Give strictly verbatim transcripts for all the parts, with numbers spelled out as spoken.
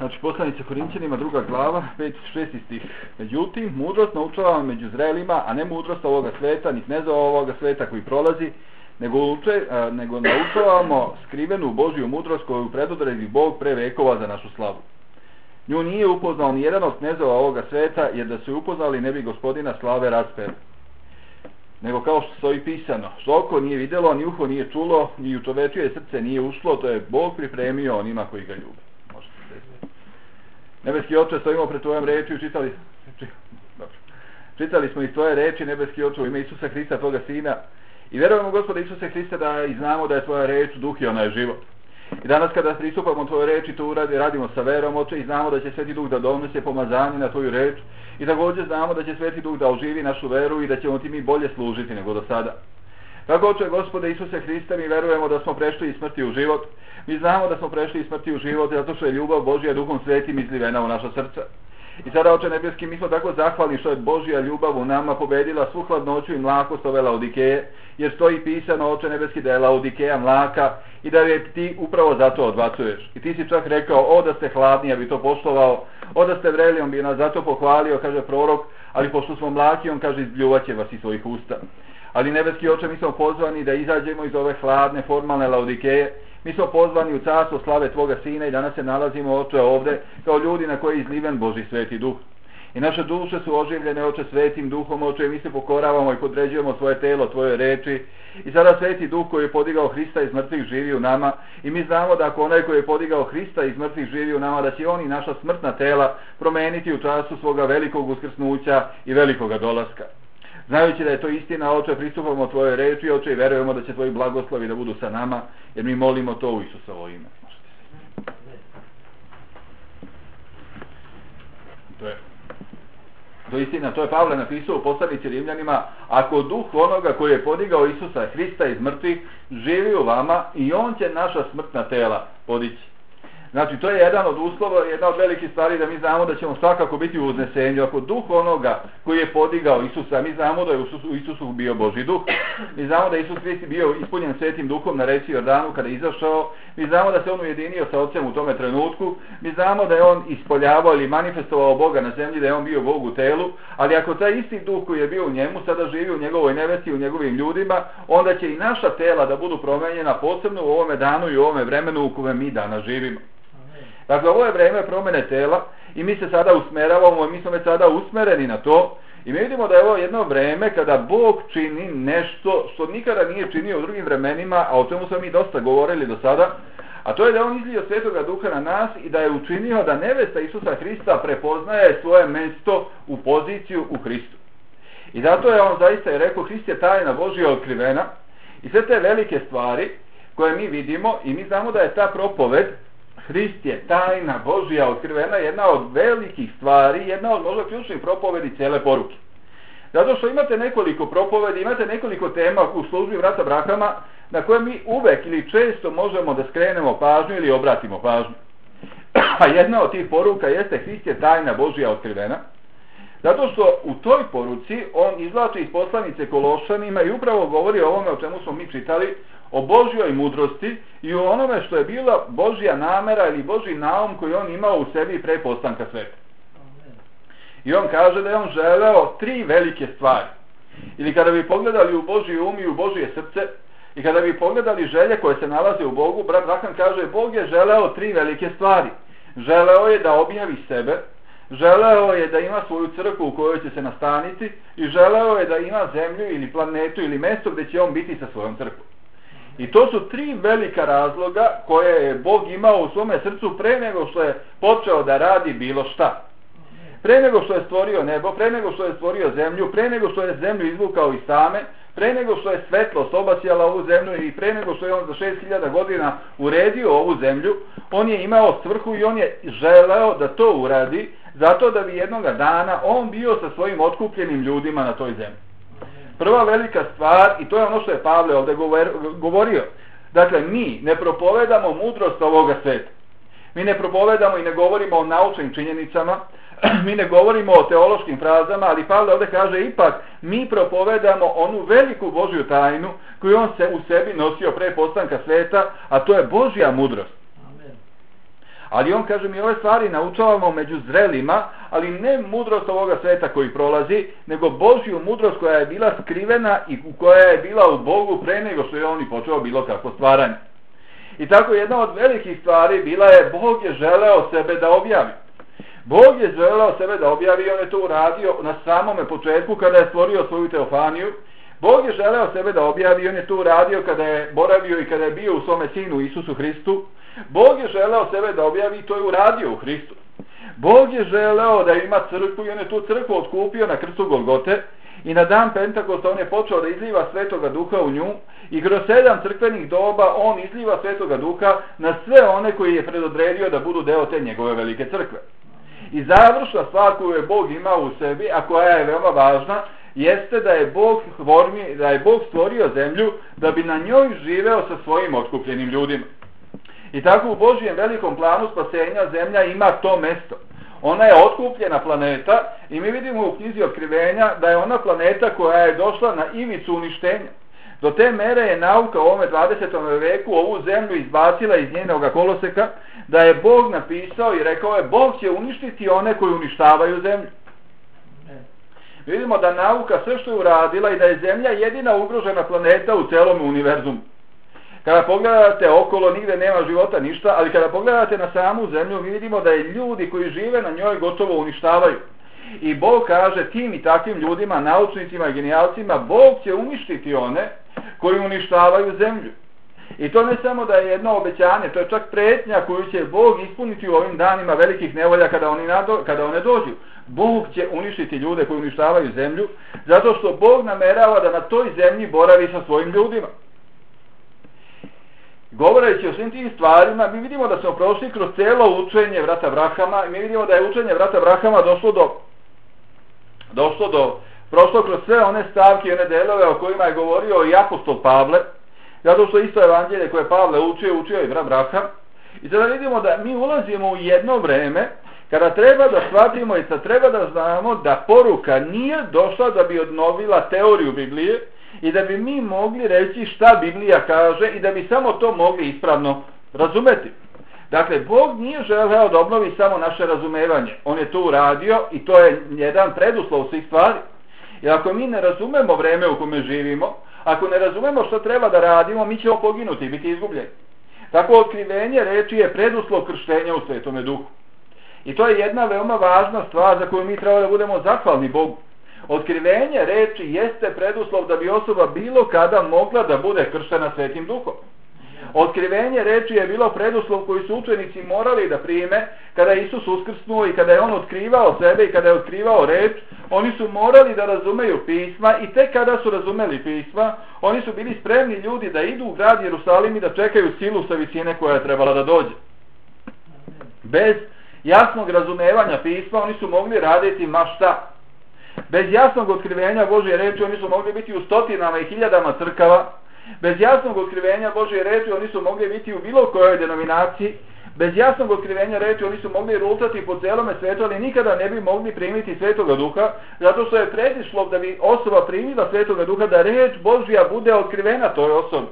Znači, poslanice Korinćanima, druga glava, pet šesti stih. Međutim, mudrost naučavamo među zrelima, a ne mudrost ovoga sveta, niti ne za ovoga sveta koji prolazi, nego, uče, a, nego naučavamo skrivenu Božju mudrost koju predodredi Bog pre vekova za našu slavu. Nju nije upoznao ni jedan od knezova ovoga sveta, jer da su je upoznali ne bi gospodina slave raspeli. Nego kao što stoji pisano, što oko nije vidjelo, ni uho nije čulo, ni u čovečije srce nije ušlo, to je Bog pripremio onima koji ga ljube. Možete se. Nebeski Oče, stojimo pred tvojom rečju, čitali, čitali smo iz tvoje reči, nebeski Oče, u ime Isusa Hrista, tvoga Sina, i vjerujemo, Gospode Isuse Hriste, da i znamo da je tvoja reč duh i ona je život. I danas kada pristupamo tvojoj reči, to uradi, radimo sa verom, Oče, i znamo da će Sveti Duh da donese pomazanje na tvoju reč, i također znamo da će Sveti Duh da oživi našu veru i da ćemo ti mi bolje služiti nego do sada. Tako, Oče, Gospode Isuse Hriste, mi verujemo da smo prešli iz smrti u život. Mi znamo da smo prešli iz smrti u život zato što je ljubav Božja Duhom Svetim izlivena u naša srca. I sada, Oče nebeski, mi smo tako zahvalni što je Božja ljubav u nama pobedila svu hladnoću i mlakost ove Laodikeje, jer stoji pisano, Oče nebeski, da je Laodikeja mlaka i da je ti upravo zato odbacuješ. I ti si čak rekao, o da ste hladni, ja bi to poštovao, o da ste vreli, on bi nas zato pohvalio, kaže prorok, ali pošto smo mlaki, on kaže, izbljuvaće vas iz svojih usta. Ali nebeski Oče, mi smo pozvani da izađemo iz ove hladne, formalne Laodikeje. Mi smo pozvani u carstvo slave tvoga Sina i danas se nalazimo, Oče, ovde kao ljudi na koji je izliven Božji Sveti Duh. I naše duše su oživljene, Oče, Svetim Duhom, Oče, i mi se pokoravamo i podređujemo svoje telo, tvoje reči. I sada Sveti Duh koji je podigao Hrista iz mrtvih živi u nama, i mi znamo da ako onaj koji je podigao Hrista iz mrtvih živi u nama, da će on i naša smrtna tela promeniti u času svoga velikog uskrsnuća i velikoga dolaska. Znajući da je to istina, Oče, pristupamo tvojoj reči, Oče, i verujemo da će tvoji blagoslovi da budu sa nama, jer mi molimo to u Isusovo ime. To je, to je istina, to je Pavle napisao u poslanici Rimljanima, ako duh onoga koji je podigao Isusa Hrista iz mrtvih živi u vama, i on će naša smrtna tela podići. Znači, to je jedan od uslova, jedna od velikih stvari da mi znamo da ćemo svakako biti u uznesenju. Ako duh onoga koji je podigao Isusa, mi znamo da je u Isusu bio Božji duh. Mi znamo da je Isus Hrist bio ispunjen Svetim Duhom na reci Jordanu kada je izašao. Mi znamo da se on ujedinio sa Otcem u tome trenutku. Mi znamo da je on ispoljavao ili manifestovao Boga na zemlji, da je on bio Bog u telu. Ali ako taj isti duh koji je bio u njemu sada živi u njegovoj nevesti, u njegovim ljudima, onda će i naša tela da budu promenjena, posebno u ovome danu i u ovome vremenu u kojem mi danas živimo. Dakle, ovo je vreme promjene tela i mi se sada usmeravamo, mi smo već sada usmereni na to, i mi vidimo da je ovo jedno vreme kada Bog čini nešto što nikada nije činio u drugim vremenima, a o čemu smo mi dosta govorili do sada, a to je da on izlio Svetoga Duha na nas i da je učinio da nevesta Isusa Hrista prepoznaje svoje mjesto u poziciju u Hristu. I zato je on zaista i rekao, Hrist je tajna Božja otkrivena, i sve te velike stvari koje mi vidimo, i mi znamo da je ta propoved Hrist je tajna Božja otkrivena, jedna od velikih stvari, jedna od možda ključnih propovedi cijele poruke. Zato što imate nekoliko propovedi, imate nekoliko tema u službi brata Brahama na koje mi uvek ili često možemo da skrenemo pažnju ili obratimo pažnju. A jedna od tih poruka jeste Hrist je tajna Božja otkrivena, zato što u toj poruci on izvlači iz poslanice Kološanima i upravo govori o ovome o čemu smo mi čitali, o Božjoj mudrosti i o onome što je bila Božja namera ili Božji naum koji on imao u sebi pre postanka sveta. I on kaže da je on želeo tri velike stvari. Ili kada bi pogledali u Božji um i u Božje srce, i kada bi pogledali želje koje se nalaze u Bogu, brat Braham kaže, Bog je želeo tri velike stvari. Želeo je da objavi sebe, želeo je da ima svoju crkvu u kojoj će se nastaniti, i želeo je da ima zemlju ili planetu ili mjesto gdje će on biti sa svojom crkvom. I to su tri velika razloga koje je Bog imao u svome srcu pre nego što je počeo da radi bilo šta. Pre nego što je stvorio nebo, pre nego što je stvorio zemlju, pre nego što je zemlju izvukao iz tame, pre nego što je svetlost obasjala ovu zemlju i pre nego što je on za šest hiljada godina uredio ovu zemlju, on je imao svrhu i on je želeo da to uradi, zato da bi jednoga dana on bio sa svojim otkupljenim ljudima na toj zemlji. Prva velika stvar, i to je ono što je Pavle ovdje govorio, dakle, mi ne propovedamo mudrost ovoga sveta. Mi ne propovedamo i ne govorimo o naučnim činjenicama, mi ne govorimo o teološkim frazama, ali Pavle ovdje kaže ipak, mi propovedamo onu veliku Božju tajnu koju on se u sebi nosio pre postanka sveta, a to je Božja mudrost. Ali on kaže mi ove stvari naučavamo među zrelima, ali ne mudrost ovoga sveta koji prolazi, nego Božju mudrost koja je bila skrivena i koja je bila u Bogu pre nego što je on i počeo bilo kako stvaranje. I tako jedna od velikih stvari bila je Bog je želeo sebe da objavi. Bog je želeo sebe da objavi i on je to uradio na samome početku kada je stvorio svoju teofaniju. Bog je želeo sebe da objavi i on je to uradio kada je boravio i kada je bio u svome sinu Isusu Hristu. Bog je želeo sebe da objavi i to je uradio u Hristu. Bog je želeo da ima crkvu i on je tu crkvu otkupio na krstu Golgote i na dan Pentakosta on je počeo da izliva Svetoga Duha u nju i kroz sedam crkvenih doba on izliva Svetoga Duha na sve one koji je predodredio da budu deo te njegove velike crkve. I završna stvar koju je Bog imao u sebi, a koja je veoma važna, jeste da je Bog, da je Bog stvorio zemlju da bi na njoj živeo sa svojim otkupljenim ljudima. I tako u Božjem velikom planu spasenja zemlja ima to mesto. Ona je otkupljena planeta i mi vidimo u knjizi Otkrivenja da je ona planeta koja je došla na ivicu uništenja. Do te mere je nauka u ovome dvadesetom veku ovu zemlju izbacila iz njenog koloseka, da je Bog napisao i rekao je Bog će uništiti one koji uništavaju zemlju. Vidimo da nauka sve što je uradila i da je zemlja jedina ugrožena planeta u celom univerzumu. Kada pogledate okolo nigde nema života ništa, ali kada pogledate na samu zemlju mi vidimo da je ljudi koji žive na njoj gotovo uništavaju. I Bog kaže tim i takvim ljudima, naučnicima i genijalcima, Bog će uništiti one koji uništavaju zemlju. I to ne samo da je jedno obećanje, to je čak pretnja koju će Bog ispuniti u ovim danima velikih nevolja kada, oni nado, kada one dođu. Bog će uništiti ljude koji uništavaju zemlju, zato što Bog namerava da na toj zemlji boravi sa svojim ljudima. Govoreći o svim tim stvarima, mi vidimo da smo prošli kroz celo učenje brata Abrahama i mi vidimo da je učenje brata Abrahama došlo do, došlo do, prošlo kroz sve one stavke i one delove o kojima je govorio i apostol Pavle, zato što isto evanđelje koje Pavle učio, učio i brat Abraham. I sada vidimo da mi ulazimo u jedno vreme kada treba da shvatimo i da treba da znamo da poruka nije došla da bi obnovila teoriju Biblije, i da bi mi mogli reći šta Biblija kaže i da bi samo to mogli ispravno razumeti. Dakle, Bog nije želeo da obnovi samo naše razumevanje. On je to uradio i to je jedan preduslov svih stvari. Jer ako mi ne razumemo vreme u kome živimo, ako ne razumemo što treba da radimo, mi ćemo poginuti i biti izgubljeni. Tako otkrivenje reči je preduslov krštenja u Svetome Duhu. I to je jedna veoma važna stvar za koju mi treba da budemo zahvalni Bogu. Otkrivenje reči jeste preduslov da bi osoba bilo kada mogla da bude krštena Svetim Duhom. Otkrivenje reči je bilo preduslov koji su učenici morali da prime kada je Isus uskrsnuo i kada je on otkrivao sebe i kada je otkrivao reč, oni su morali da razumeju pisma i tek kada su razumeli pisma, oni su bili spremni ljudi da idu u grad Jerusalim i da čekaju silu sa visine koja je trebala da dođe. Bez jasnog razumevanja pisma oni su mogli raditi ma šta. Bez jasnog otkrivenja Božje reči oni su mogli biti u stotinama i hiljadama crkava. Bez jasnog otkrivenja Božje reči oni su mogli biti u bilo kojoj denominaciji. Bez jasnog otkrivenja reči oni su mogli rutati po celome svetu, ali nikada ne bi mogli primiti Svetoga Duha, zato što je preduslov da bi osoba primila Svetoga Duha da reč Božja bude otkrivena toj osobi.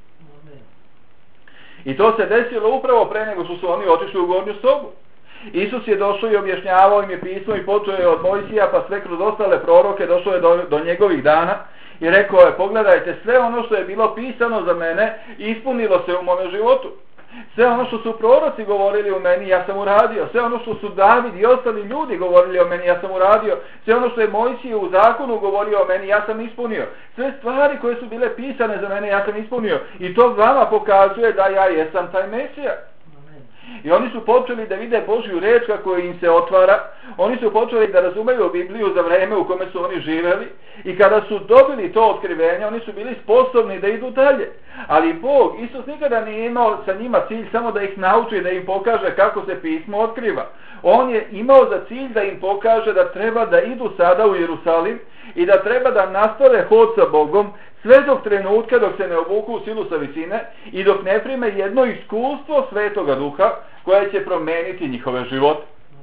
I to se desilo upravo pre nego što su oni otišli u gornju sobu. Isus je došao i objašnjavao im je pismo i počeo je od Mojsija pa sve kroz ostale proroke došao je do, do njegovih dana i rekao je pogledajte sve ono što je bilo pisano za mene ispunilo se u mome životu. Sve ono što su proroci govorili o meni ja sam uradio, sve ono što su David i ostali ljudi govorili o meni ja sam uradio, sve ono što je Mojsije u zakonu govorio o meni ja sam ispunio, sve stvari koje su bile pisane za mene ja sam ispunio i to vama pokazuje da ja jesam taj Mesija. I oni su počeli da vide Božju reč kako im se otvara, oni su počeli da razumeju Bibliju za vreme u kome su oni živeli i kada su dobili to otkrivenje, oni su bili sposobni da idu dalje. Ali Bog, Isus nikada nije imao sa njima cilj samo da ih nauči, da im pokaže kako se pismo otkriva. On je imao za cilj da im pokaže da treba da idu sada u Jerusalim i da treba da nastave hod sa Bogom sve dok trenutka dok se ne obuku u silu sa visine i dok ne prime jedno iskustvo Svetoga Duha koje će promeniti njihove živote.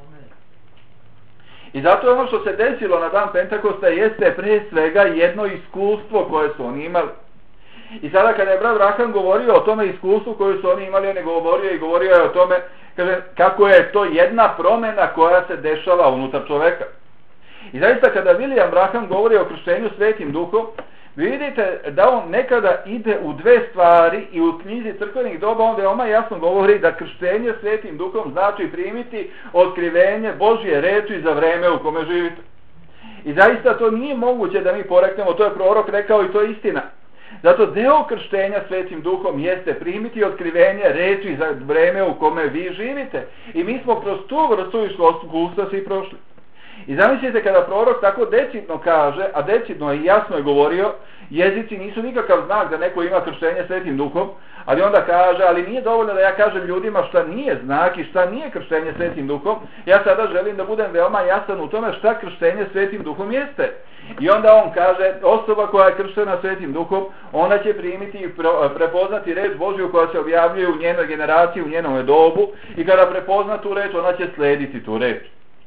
I zato ono što se desilo na dan Pentakosta jeste pre svega jedno iskustvo koje su oni imali. I sada kada je brat Braham govorio o tome iskustvu koju su oni imali, on je govorio i govorio je o tome kaže, kako je to jedna promjena koja se dešava unutar čoveka. I zaista kada William Braham govori o krštenju Svetim Duhom, vi vidite da on nekada ide u dve stvari i u knjizi crkvenih doba on veoma jasno govori da krštenje Svetim Duhom znači primiti otkrivenje Božje reči za vreme u kome živite. I zaista to nije moguće da mi poreknemo, to je prorok rekao i to je istina. Zato deo krštenja Svetim Duhom jeste primiti otkrivenje reči za vreme u kome vi živite. I mi smo kroz tu vrstu iskustva svi prošli. I zamislite kada prorok tako decidno kaže, a decidno i jasno je govorio, jezici nisu nikakav znak da neko ima krštenje Svetim Duhom, ali onda kaže, ali nije dovoljno da ja kažem ljudima šta nije znak i šta nije krštenje Svetim Duhom, ja sada želim da budem veoma jasan u tome šta krštenje Svetim Duhom jeste. I onda on kaže, osoba koja je krštena Svetim Duhom, ona će primiti i prepoznati reč Božju koja se objavljuje u njenoj generaciji, u njenom dobu, i kada prepozna tu reč, ona će slediti tu reč.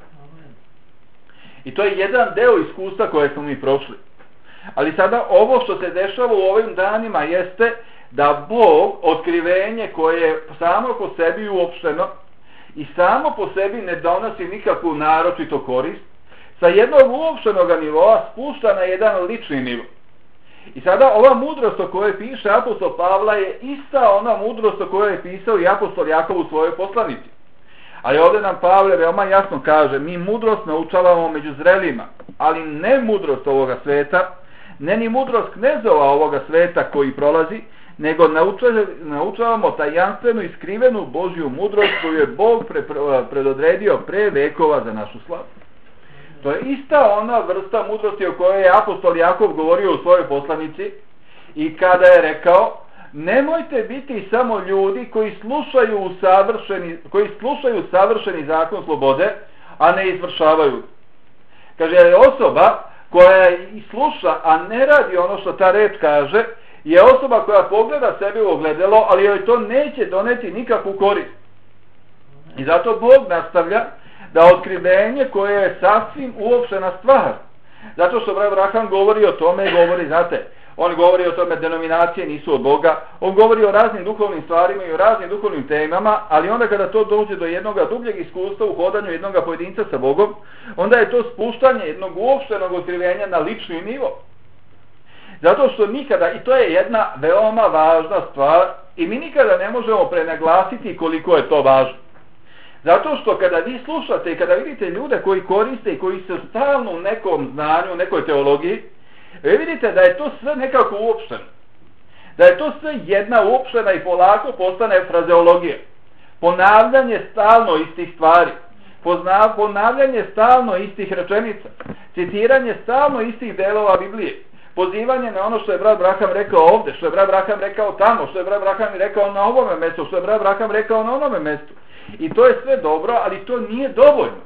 I to je jedan deo iskustva koje smo mi prošli. Ali sada ovo što se dešava u ovim danima jeste da Bog otkrivenje koje je samo po sebi uopšteno i samo po sebi ne donosi nikakvu naročito korist, sa jednog uopštenog nivoa spušta na jedan lični nivo. I sada ova mudrost o kojoj piše apostol Pavla je ista ona mudrost o kojoj je pisao i apostol Jakov u svojoj poslanici. Ali ovdje nam Pavle veoma jasno kaže, mi mudrost naučavamo među zrelima, ali ne mudrost ovoga sveta, ne ni mudrost knezova ovoga sveta koji prolazi, nego naučavamo tajanstvenu i skrivenu Božju mudrost koju je Bog pre, predodredio pre vekova za našu slavu. To je ista ona vrsta mudrosti o kojoj je apostol Jakov govorio u svojoj poslanici i kada je rekao, nemojte biti samo ljudi koji slušaju savršeni, koji slušaju savršeni zakon slobode, a ne izvršavaju. Kaže, je osoba koja i sluša, a ne radi ono što ta reč kaže, je osoba koja pogleda sebe u ogledalo, ali joj to neće doneti nikakvu korist. I zato Bog nastavlja da otkrivenje koje je sasvim uopštena stvar. Zato što brat Braham govori o tome, govori, znate, on govori o tome denominacije nisu od Boga, on govori o raznim duhovnim stvarima i o raznim duhovnim temama, ali onda kada to dođe do jednog dubljeg iskustva u hodanju jednog pojedinca sa Bogom, onda je to spuštanje jednog uopštenog otkrivenja na lični nivo. Zato što nikada, i to je jedna veoma važna stvar, i mi nikada ne možemo prenaglasiti koliko je to važno. Zato što kada vi slušate i kada vidite ljude koji koriste i koji su stalno u nekom znanju, u nekoj teologiji, vi vidite da je to sve nekako uopšteno. Da je to sve jedna uopštena i polako postane frazeologija. Ponavljanje stalno istih stvari. Pozna, ponavljanje stalno istih rečenica. Citiranje stalno istih delova Biblije. Pozivanje na ono što je brat Braham rekao ovdje, što je brat Braham rekao tamo, što je brat Braham rekao na ovome mjestu, što je brat Braham rekao na onome mjestu. I to je sve dobro, ali to nije dovoljno.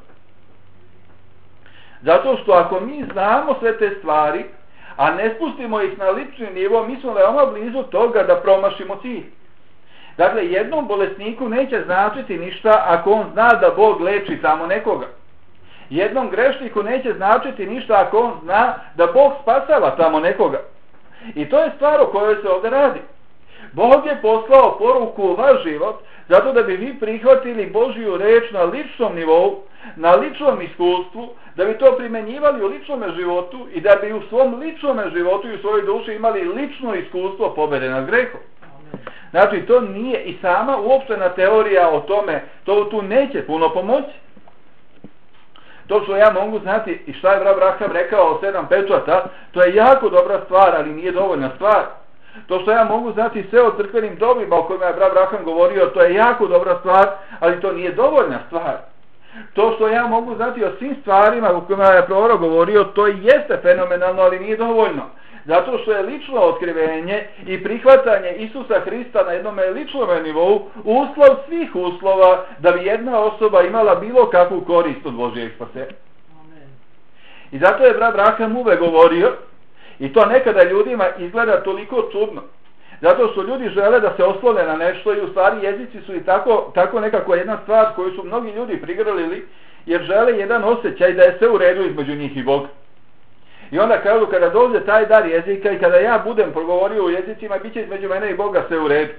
Zato što ako mi znamo sve te stvari, a ne spustimo ih na lični nivo, mi smo veoma blizu toga da promašimo cilj. Dakle, jednom bolesniku neće značiti ništa ako on zna da Bog leči samo nekoga. Jednom grešniku neće značiti ništa ako on zna da Bog spasava tamo nekoga. I to je stvar o kojoj se ovdje radi. Bog je poslao poruku u vaš život zato da bi vi prihvatili Božju reč na ličnom nivou, na ličnom iskustvu, da bi to primjenjivali u ličnom životu i da bi u svom ličnom životu i u svojoj duši imali lično iskustvo pobjede nad grehom. Znači, to nije i sama uopštena teorija o tome, to tu neće puno pomoći. To što ja mogu znati i šta je brat Braham rekao o sedam pečata, to je jako dobra stvar, ali nije dovoljna stvar. To što ja mogu znati sve o crkvenim dobima o kojima je brat Braham govorio, to je jako dobra stvar, ali to nije dovoljna stvar. To što ja mogu znati o svim stvarima o kojima je prorok govorio, to jeste fenomenalno, ali nije dovoljno. Zato što je lično otkrivenje i prihvatanje Isusa Hrista na jednom ličnom nivou uslov svih uslova da bi jedna osoba imala bilo kakvu korist od Božijeg spasenja. I zato je brat Braham uvek govorio, i to nekada ljudima izgleda toliko čudno, zato što ljudi žele da se oslone na nešto i u stvari jezici su i tako, tako nekako jedna stvar koju su mnogi ljudi prigrlili, jer žele jedan osjećaj da je sve u redu između njih i Boga. I onda kažu, kada dođe taj dar jezika i kada ja budem progovorio u jezicima, bit će između mene i Boga sve u redu.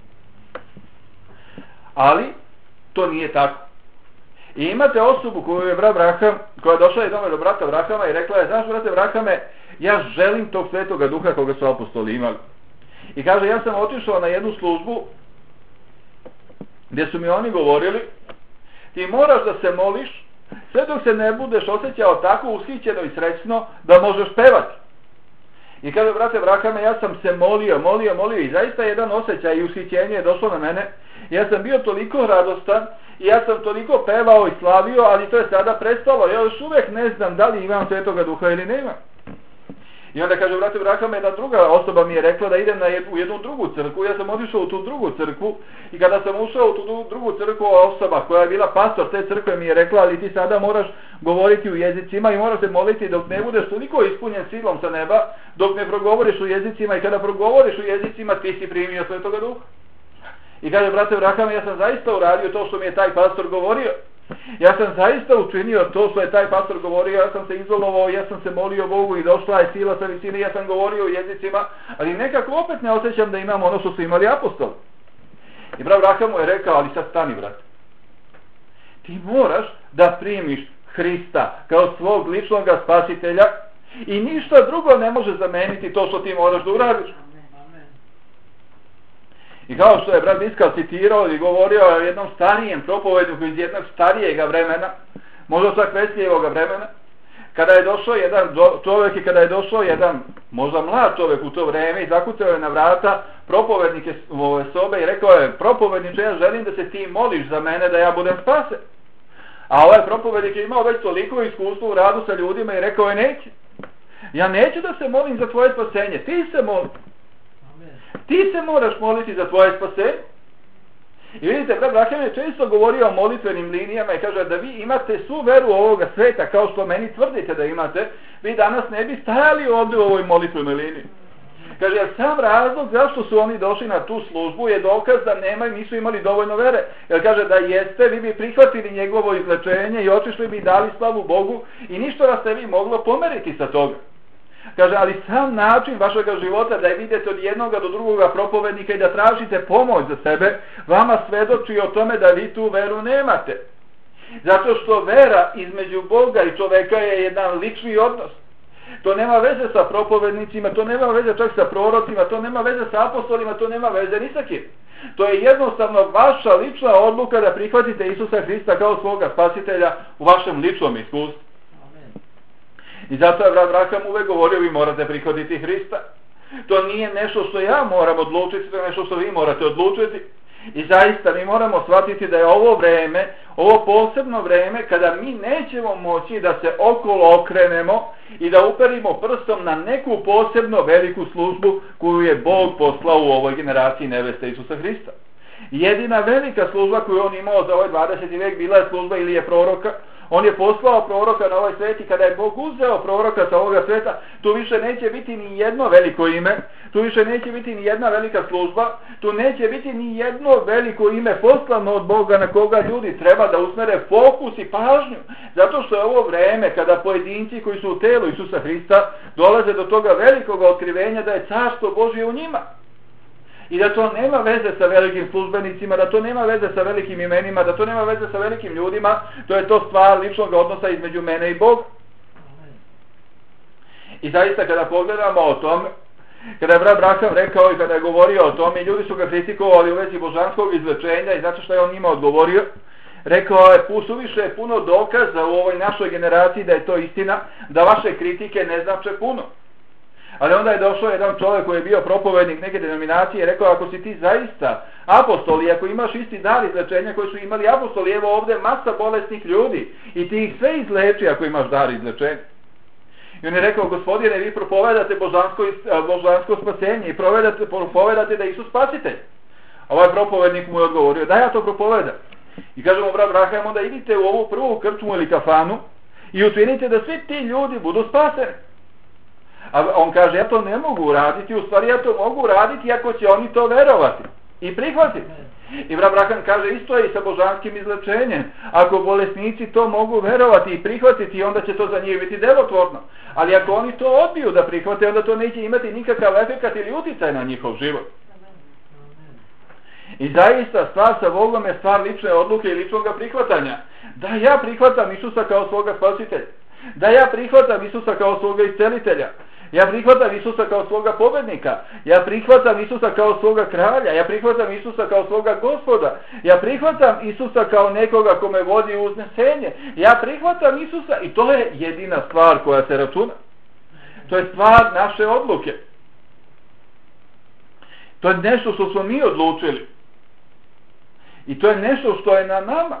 Ali, to nije tako. I imate osobu koju je brat Braham, koja je došla i doma do brata Brahama i rekla je, znaš brate Brahame, ja želim tog svetoga duha koga su apostoli imali. I kaže, ja sam otišao na jednu službu gdje su mi oni govorili, ti moraš da se moliš sve dok se ne budeš osjećao tako ushićeno i srećno da možeš pevati. I kaže, brate Brahame, ja sam se molio, molio, molio i zaista jedan osjećaj i ushićenje je došlo na mene. Ja sam bio toliko radostan i ja sam toliko pevao i slavio, ali to je sada prestalo. Ja još uvijek ne znam da li imam svetoga duha ili nema. I onda kaže, brate Brahame, jedna druga osoba mi je rekla da idem na jednu, u jednu drugu crkvu. Ja sam otišao u tu drugu crkvu i kada sam ušao u tu drugu crkvu, osoba koja je bila pastor te crkve mi je rekla, ali ti sada moraš govoriti u jezicima i moraš se moliti dok ne budeš toliko ispunjen silom sa neba, dok ne progovoriš u jezicima i kada progovoriš u jezicima ti si primio svetoga duha. I kaže, brate Brahame, ja sam zaista uradio to što mi je taj pastor govorio. Ja sam zaista učinio to što je taj pastor govorio, ja sam se izolovao, ja sam se molio Bogu i došla je sila sa visine, ja sam govorio u jezicima, ali nekako opet ne osjećam da imam ono što su imali apostoli. I brat Braham mu je rekao, ali sad stani brate. Ti moraš da primiš Hrista kao svog ličnog spasitelja i ništa drugo ne može zameniti to što ti moraš da uradiš. I kao što je brat Miskal citirao i govorio o jednom starijem propovedniku iz jednog starijega vremena, možda čak veslijevog vremena, kada je došao jedan čovjek i kada je došao jedan možda mlad čovjek u to vreme i zakucao je na vrata propovednike ove sobe i rekao je, propovedniče, ja želim da se ti moliš za mene da ja budem spasen. A ovaj propovednik je imao već toliko iskustvo u radu sa ljudima i rekao je, neće. Ja neću da se molim za tvoje spasenje, ti se moli. Ti se moraš moliti za tvoje spasenje. I vidite, brat Braham je često govorio o molitvenim linijama i kaže da vi imate svu veru ovoga sveta kao što meni tvrdite da imate, vi danas ne bi stajali ovdje u ovoj molitvenoj liniji. Kaže, jer sam razlog zašto su oni došli na tu službu je dokaz da nemaju, nisu imali dovoljno vere. Jer kaže da jeste, vi bi prihvatili njegovo izlečenje i otišli bi i dali slavu Bogu i ništa vas ne bi moglo pomeriti sa toga. Kaže, ali sam način vašega života da je vidite od jednoga do drugoga propovednika i da tražite pomoć za sebe, vama svedoči o tome da vi tu veru nemate. Zato što vera između Boga i čoveka je jedan lični odnos. To nema veze sa propovednicima, to nema veze čak sa prorocima, to nema veze sa apostolima, to nema veze ni sa kim. To je jednostavno vaša lična odluka da prihvatite Isusa Hrista kao svoga spasitelja u vašem ličnom iskustvu. I zato je brat Braham uvek govorio, vi morate prihvatiti Hrista. To nije nešto što ja moram odlučiti, to je nešto što vi morate odlučiti. I zaista mi moramo shvatiti da je ovo vreme, ovo posebno vreme kada mi nećemo moći da se okolo okrenemo i da uperimo prstom na neku posebno veliku službu koju je Bog poslao u ovoj generaciji neveste Isusa Hrista. Jedina velika služba koju on imao za ovaj dvadeseti vek bila je služba Ilije proroka. On je poslao proroka na ovaj svet i kada je Bog uzeo proroka sa ovoga sveta, tu više neće biti ni jedno veliko ime, tu više neće biti ni jedna velika služba, tu neće biti ni jedno veliko ime poslano od Boga na koga ljudi treba da usmere fokus i pažnju. Zato što je ovo vreme kada pojedinci koji su u telu Isusa Hrista dolaze do toga velikog otkrivenja da je carstvo Božje u njima. I da to nema veze sa velikim službenicima, da to nema veze sa velikim imenima, da to nema veze sa velikim ljudima, to je to stvar ličnog odnosa između mene i Boga. I zaista kada pogledamo o tome, kada je brat Braham rekao i kada je govorio o tome, ljudi su ga kritikovali u vezi božanskog izlečenja i zato što je on njima odgovorio, rekao je, suviše je puno dokaza u ovoj našoj generaciji da je to istina, da vaše kritike ne znače puno. Ali onda je došao jedan čovjek koji je bio propovednik neke denominacije i rekao, ako si ti zaista apostol i ako imaš isti dar izlečenja koji su imali apostoli, evo ovdje masa bolesnih ljudi i ti ih sve izleči ako imaš dar izlečenja. I on je rekao, gospodine, vi propovedate božansko, božansko spasenje i propovedate da Isus spasitelj. Ovaj propovednik mu je odgovorio, da ja to propovedam. I kaže mu brat Braham, onda idite u ovu prvu krčmu ili kafanu i učinite da svi ti ljudi budu spaseni. A on kaže, ja to ne mogu uraditi, u stvari ja to mogu uraditi ako će oni to verovati. i prihvatiti. I brat Braham kaže isto je i sa božanskim izlečenjem. Ako bolesnici to mogu verovati i prihvatiti, onda će to za njih biti delotvorno. Ali ako oni to odbiju da prihvate, onda to neće imati nikakav efekat ili utjecaj na njihov život. I zaista stvar sa Bogom je stvar lične odluke i ličnog prihvatanja. Da ja prihvatam Isusa kao svoga spasitelja. Da ja prihvatam Isusa kao svoga iscelitelja. Ja prihvatam Isusa kao svoga pobednika. Ja prihvatam Isusa kao svoga kralja. Ja prihvatam Isusa kao svoga gospoda. Ja prihvatam Isusa kao nekoga ko me vodi u uznesenje. Ja prihvatam Isusa i to je jedina stvar koja se računa. To je stvar naše odluke. To je nešto što smo mi odlučili. I to je nešto što je na nama.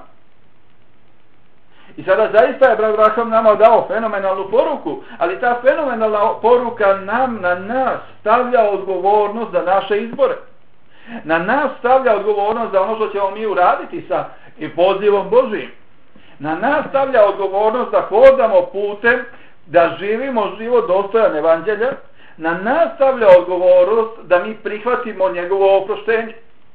I sada zaista je brat Braham nama dao fenomenalnu poruku, ali ta fenomenalna poruka nam, na nas stavlja odgovornost za naše izbore. Na nas stavlja odgovornost za ono što ćemo mi uraditi sa i pozivom Božijim. Na nas stavlja odgovornost da hodamo putem, da živimo život dostojan evanđelja. Na nas stavlja odgovornost da mi prihvatimo njegovo oproštenje.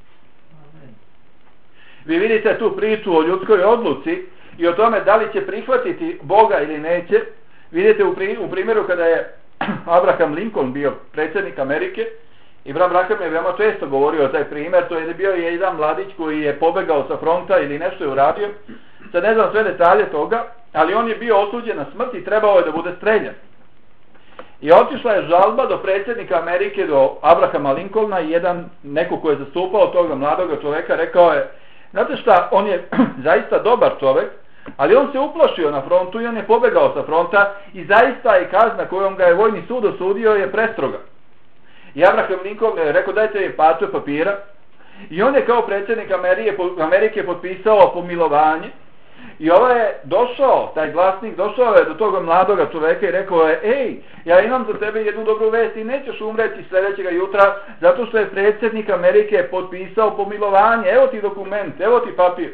Vi vidite tu priču o ljudskoj odluci i o tome da li će prihvatiti Boga ili neće. Vidite u, pri, u primjeru kada je Abraham Lincoln bio predsjednik Amerike i brat Braham je veoma često govorio o taj primjer. To je bio jedan mladić koji je pobegao sa fronta ili nešto je uradio. Sad ne znam sve detalje toga, ali on je bio osuđen na smrt i trebao je da bude streljan. I otišla je žalba do predsjednika Amerike, do Abrahama Lincolna i jedan, neko ko je zastupao toga mladoga čoveka, rekao je, znate šta, on je zaista dobar čovek, ali on se uplašio na frontu i on je pobegao sa fronta i zaista je kazna kojom ga je vojni sud osudio je prestroga. I Abraham Lincoln je rekao, dajte mi paču papira i on je kao predsjednik Amerike, Amerike potpisao pomilovanje. I ovaj je došao, taj glasnik, došao je do toga mladoga čoveka i rekao je, ej, ja imam za tebe jednu dobru vest i nećeš umreti sljedećega jutra zato što je predsjednik Amerike potpisao pomilovanje, evo ti dokument, evo ti papir.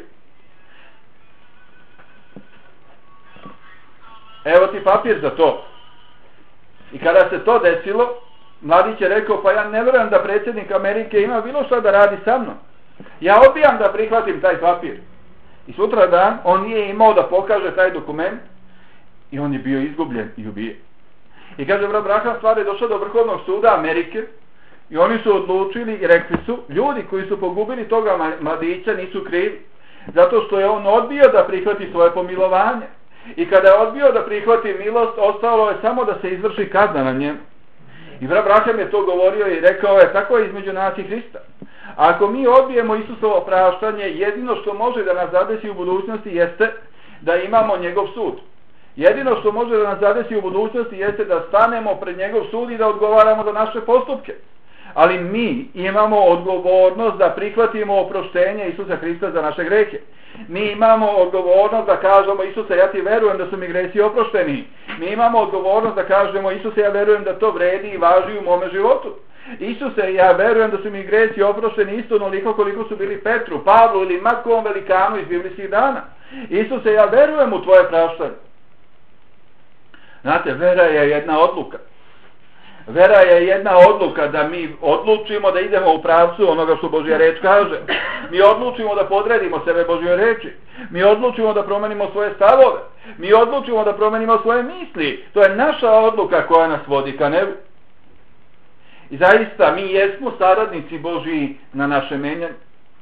Evo ti papir za to. I kada se to desilo, mladić je rekao, pa ja ne vjerujem da predsjednik Amerike ima bilo što da radi sa mnom. Ja odbijam da prihvatim taj papir. I sutra dan on nije imao da pokaže taj dokument i on je bio izgubljen i ubijen. I kaže brat Braham, stvar je došla do Vrhovnog suda Amerike i oni su odlučili i rekli su, ljudi koji su pogubili toga mladića nisu krivi, zato što je on odbio da prihvati svoje pomilovanje. I kada je odbio da prihvati milost, ostalo je samo da se izvrši kazna na njemu. I brat Braham je to govorio i rekao je, tako je između nas i Hrista. Ako mi odbijemo Isusovo praštanje, jedino što može da nas zadesi u budućnosti jeste da imamo njegov sud. Jedino što može da nas zadesi u budućnosti jeste da stanemo pred njegov sud i da odgovaramo za naše postupke. Ali mi imamo odgovornost da prihvatimo oproštenje Isusa Hrista za naše grehe. Mi imamo odgovornost da kažemo, Isuse, ja ti verujem da su mi gresi oprošteni. Mi imamo odgovornost da kažemo, Isuse, ja verujem da to vredi i važi u mome životu. Isuse, ja verujem da su mi gresi oprošteni isto onoliko koliko su bili Petru, Pavlu ili makom velikanu iz biblijskih dana. Isuse, ja verujem u tvoje praštanje. Znate, vera je jedna odluka. Vera je jedna odluka da mi odlučimo da idemo u pravcu onoga što Božja reč kaže. Mi odlučimo da podredimo sebe Božjoj reči. Mi odlučimo da promenimo svoje stavove. Mi odlučimo da promenimo svoje misli. To je naša odluka koja nas vodi ka nebu. I zaista mi jesmo saradnici Božji na naše menjanje.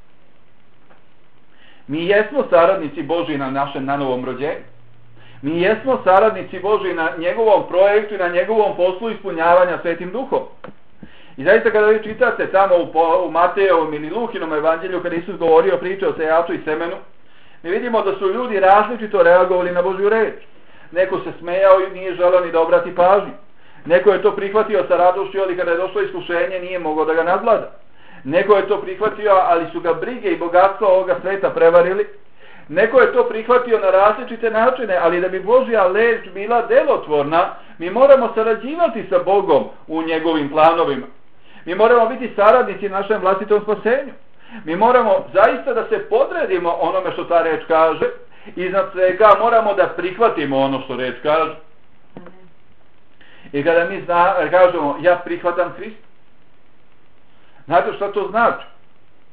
Mi jesmo saradnici Božji na našem nanovom rođenju. Mi jesmo saradnici Božji na njegovom projektu i na njegovom poslu ispunjavanja Svetim Duhom. I zaista kada vi čitate tamo u, u Matejevom ili Lukinom evanđelju kada Isus govorio priče o sejaču i semenu, mi vidimo da su ljudi različito reagovali na Božju reč. Neko se smejao i nije želeo ni da obrati pažnju. Neko je to prihvatio sa radošću, ali kada je došlo iskušenje nije mogao da ga nadvlada. Neko je to prihvatio, ali su ga brige i bogatstvo ovoga sveta prevarili. Neko je to prihvatio na različite načine, ali da bi Božja reč bila delotvorna, mi moramo sarađivati sa Bogom u njegovim planovima. Mi moramo biti saradnici našem vlastitom spasenju. Mi moramo zaista da se podredimo onome što ta reč kaže i iznad svega moramo da prihvatimo ono što reč kaže. I kada mi zna, kažemo, ja prihvatam Hrista. Znate šta to znači?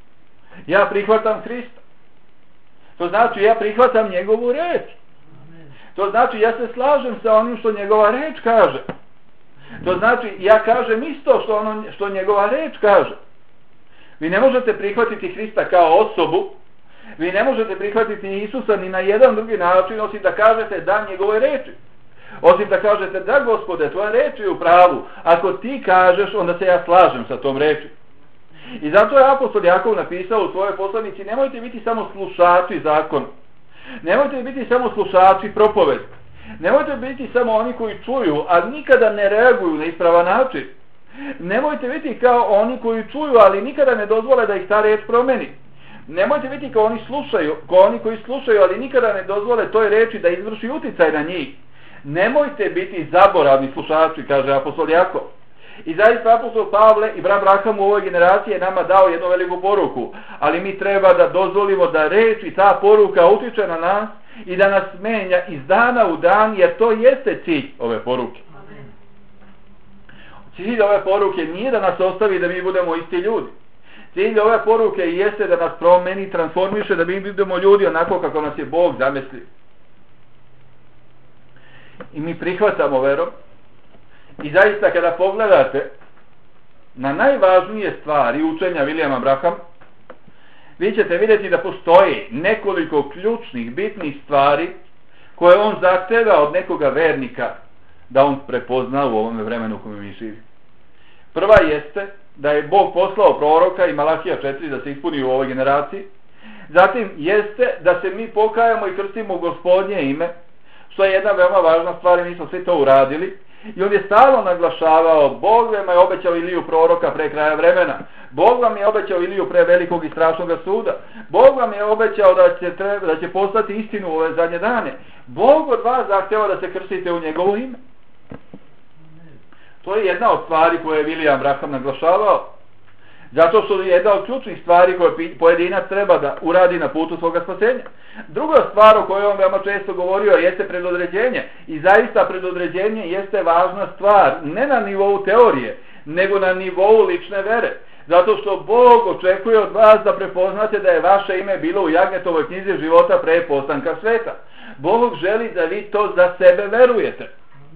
Ja prihvatam Hrista. To znači ja prihvatam njegovu reč. To znači ja se slažem sa onim što njegova reč kaže. To znači ja kažem isto što, ono, što njegova reč kaže. Vi ne možete prihvatiti Hrista kao osobu, vi ne možete prihvatiti Isusa ni na jedan drugi način osim da kažete da njegovoj reči. Osim da kažete da Gospode, tvoja reč je u pravu. Ako ti kažeš, onda se ja slažem sa tom reči. I zato je apostol Jakov napisao u svojoj poslanici: nemojte biti samo slušači zakona. Nemojte biti samo slušači propovedi. Nemojte biti samo oni koji čuju, a nikada ne reaguju na ispravan način. Nemojte biti kao oni koji čuju, ali nikada ne dozvole da ih ta reč promeni. Nemojte biti kao oni slušaju, kao oni koji slušaju, ali nikada ne dozvole toj reči da izvrši uticaj na njih. Nemojte biti zaboravni slušači, kaže apostol Jakov. I zaista apostol Pavle i brat Braham u ovoj generaciji je nama dao jednu veliku poruku, ali mi treba da dozvolimo da reč i ta poruka utiče na nas i da nas menja iz dana u dan, jer to jeste cilj ove poruke. Amen. Cilj ove poruke nije da nas ostavi da mi budemo isti ljudi. Cilj ove poruke jeste da nas promeni, transformiše, da mi budemo ljudi onako kako nas je Bog zamislio. I mi prihvatamo verom. I zaista kada pogledate na najvažnije stvari učenja Williama Brahama, vi ćete vidjeti da postoji nekoliko ključnih, bitnih stvari koje on zahteva od nekoga vernika da on prepozna u ovom vremenu u kojem mi živi. Prva jeste da je Bog poslao proroka i Malahija četiri da se ispuni u ovoj generaciji. Zatim jeste da se mi pokajamo i krstimo u Gospodnje ime, što je jedna veoma važna stvar i mi smo svi to uradili. I on je stalno naglašavao: Bog vam je obećao Iliju proroka pre kraja vremena. Bog vam je obećao Iliju pre velikog i strašnog suda. Bog vam je obećao da će, treba, da će postati istinu u ove zadnje dane. Bog od vas zahtjeva da se krstite u njegovo ime. To je jedna od stvari koje je William Braham naglašavao. Zato što je jedna od ključnih stvari koje pojedinac treba da uradi na putu svoga spasenja. Druga stvar o kojoj on veoma često govorio jeste predodređenje. I zaista predodređenje jeste važna stvar, ne na nivou teorije, nego na nivou lične vere. Zato što Bog očekuje od vas da prepoznate da je vaše ime bilo u Jagnetovoj knjizi života pre postanka sveta. Bog želi da vi to za sebe verujete.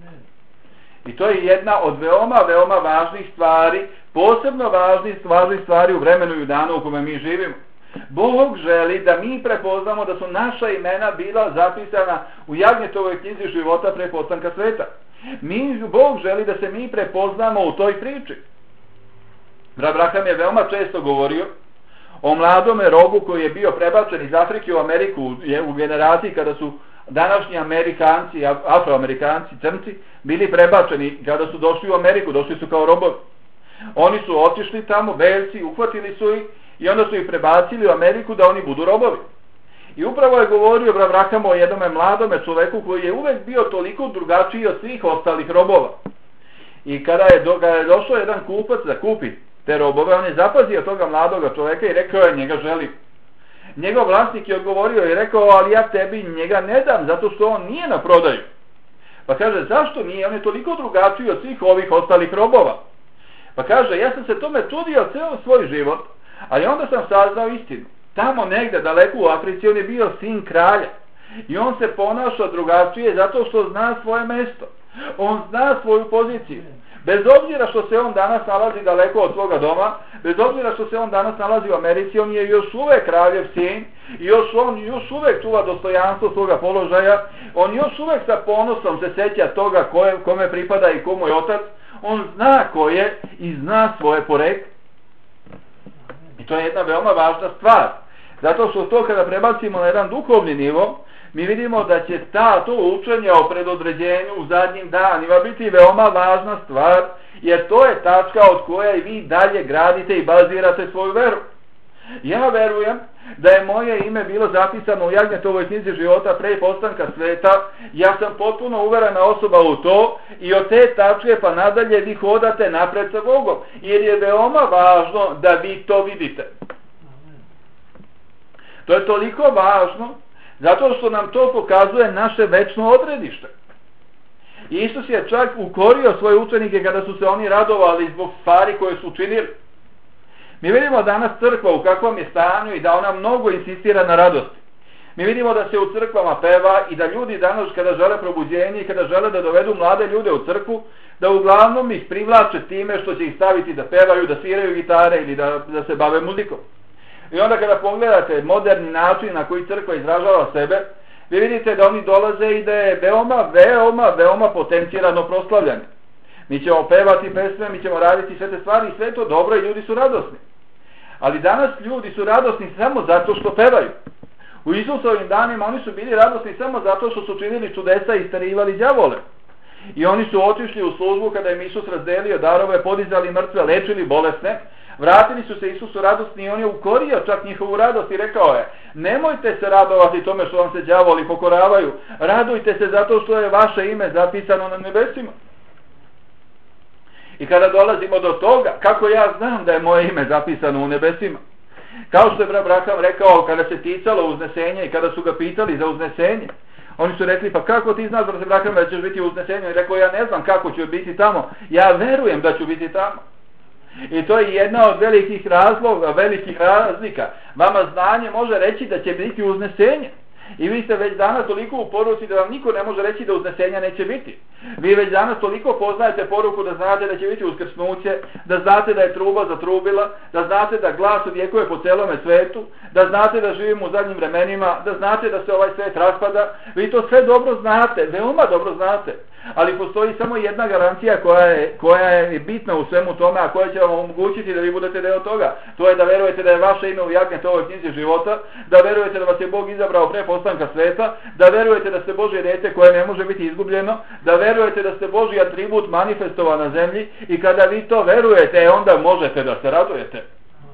I to je jedna od veoma, veoma važnih stvari, posebno važnih, važnih stvari u vremenu i u danu u kome mi živimo. Bog želi da mi prepoznamo da su naša imena bila zapisana u Jagnetovoj knjizi života pre postanka sveta. Mi, Bog želi da se mi prepoznamo u toj priči. Brat Braham je veoma često govorio o mladome robu koji je bio prebačen iz Afrike u Ameriku u generaciji kada su današnji Amerikanci, Afroamerikanci, crnci, bili prebačeni kada su došli u Ameriku, došli su kao robovi. Oni su otišli tamo, belci, uhvatili su ih i onda su ih prebacili u Ameriku da oni budu robovi. I upravo je govorio brat Braham o jednome mladome čoveku koji je uvek bio toliko drugačiji od svih ostalih robova. I kada je, do, kada je došao jedan kupac da kupi te robove, on je zapazio toga mladoga čoveka i rekao je: njega želim. Njegov vlasnik je odgovorio i rekao: ali ja tebi njega ne dam, zato što on nije na prodaju. Pa kaže: zašto nije? On je toliko drugačiji od svih ovih ostalih robova. Pa kaže: ja sam se tome čudio ceo svoj život, ali onda sam saznao istinu. Tamo negde daleko u Africi on je bio sin kralja i on se ponaša drugačije zato što zna svoje mesto. On zna svoju poziciju. Bez obzira što se on danas nalazi daleko od svoga doma, bez obzira što se on danas nalazi u Americi, on je još uvek kraljev sin i još on još uvek čuva dostojanstvo svoga položaja. On još uvek sa ponosom se seća toga koje, kome pripada i komu je otac. On zna ko je i zna svoje poreklo. I to je jedna veoma važna stvar. Zato što to kada prebacimo na jedan duhovni nivo, mi vidimo da će ta, to učenje o predodređenju u zadnjim danima biti veoma važna stvar, jer to je tačka od koje vi dalje gradite i bazirate svoju veru. Ja verujem da je moje ime bilo zapisano u Jagnetovoj knjizi života pre postanka sveta. Ja sam potpuno uverena osoba u to i od te tačke pa nadalje vi hodate napred sa Bogom, jer je veoma važno da vi to vidite. To je toliko važno zato što nam to pokazuje naše večno odredište. Isus je čak ukorio svoje učenike kada su se oni radovali zbog stvari koje su učinili. Mi vidimo danas crkva u kakvom je stanju i da ona mnogo insistira na radosti. Mi vidimo da se u crkvama peva i da ljudi danas kada žele probuđenje i kada žele da dovedu mlade ljude u crkvu, da uglavnom ih privlače time što će ih staviti da pevaju, da sviraju gitare ili da, da se bave muzikom. I onda kada pogledate moderni način na koji crkva izražava sebe, vi vidite da oni dolaze i da je veoma, veoma, veoma potencirano proslavljanje. Mi ćemo pevati pesme, mi ćemo raditi sve te stvari i sve to dobro i ljudi su radosni. Ali danas ljudi su radosni samo zato što pevaju. U Isusovim danima oni su bili radosni samo zato što su činili čudesa i isterivali đavole. I oni su otišli u službu kada im Isus razdelio darove, podizali mrtve, lečili bolesne. Vratili su se Isusu radosni i on je ukorio čak njihovu radost i rekao je: nemojte se radovati tome što vam se đavoli pokoravaju, radujte se zato što je vaše ime zapisano na nebesima. I kada dolazimo do toga, kako ja znam da je moje ime zapisano u nebesima? Kao što je brat Braham rekao kada se ticalo uznesenja i kada su ga pitali za uznesenje, oni su rekli: pa kako ti znaš, brat Braham, da ćeš biti u uznesenju? I rekao: ja ne znam kako ću biti tamo, ja verujem da ću biti tamo. I to je jedna od velikih razloga, velikih razlika. Vama znanje može reći da će biti uznesenje. I vi ste već danas toliko u poruci da vam niko ne može reći da uznesenja neće biti. Vi već danas toliko poznajete poruku da znate da će biti uskrsnuće, da znate da je truba zatrubila, da znate da glas odjekuje po celome svetu, da znate da živimo u zadnjim vremenima, da znate da se ovaj svet raspada. Vi to sve dobro znate, veoma dobro znate. Ali postoji samo jedna garancija koja je, koja je bitna u svemu tome, a koja će vam omogućiti da vi budete deo toga. To je da verujete da je vaše ime u Jagnetovoj knjizi života, da verujete da vas je Bog izabrao pre postanka sveta, da verujete da ste Božje dete koje ne može biti izgubljeno, da verujete da ste Božji atribut manifestovan na zemlji i kada vi to verujete, onda možete da se radujete.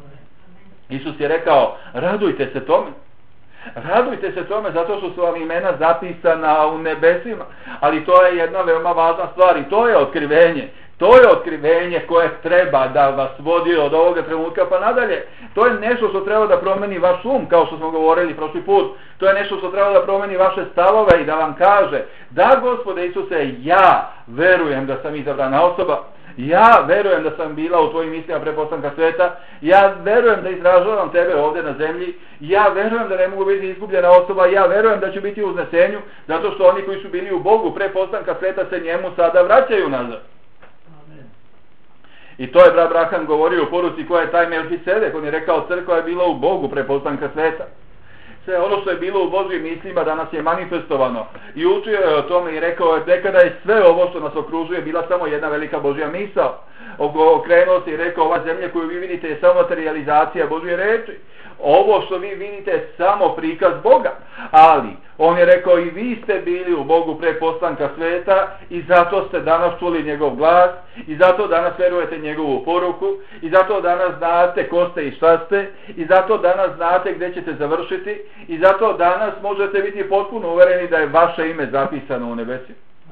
Isus je rekao: radujte se tome. Radujte se tome zato što su vam imena zapisana u nebesima. Ali to je jedna veoma važna stvar i to je otkrivenje. To je otkrivenje koje treba da vas vodi od ovoga trenutka pa nadalje. To je nešto što treba da promeni vaš um, kao što smo govorili prošli put. To je nešto što treba da promeni vaše stavove i da vam kaže: da, Gospode Isuse, ja verujem da sam izabrana osoba. Ja verujem da sam bila u tvojim mislima pre postanka sveta. Ja verujem da izražavam tebe ovdje na zemlji. Ja verujem da ne mogu biti izgubljena osoba. Ja verujem da ću biti u uznesenju, zato što oni koji su bili u Bogu pre postanka sveta se njemu sada vraćaju nazad. Amen. I to je brat Braham govorio u poruci koja je taj Melhisedek. On je rekao: crkva je bila u Bogu pre postanka sveta. Sve ono što je bilo u Božjim mislima danas je manifestovano. I učio je o tome i rekao je: nekada je sve ovo što nas okružuje bila samo jedna velika Božja misao. Okrenuo se i rekao: ova zemlja koju vi vidite je samo materializacija Božje reči. Ovo što vi vidite je samo prikaz Boga. Ali on je rekao: i vi ste bili u Bogu pre postanka sveta i zato ste danas čuli njegov glas i zato danas verujete njegovu poruku i zato danas znate ko ste i šta ste i zato danas znate gdje ćete završiti i zato danas možete biti potpuno uvereni da je vaše ime zapisano u nebesima.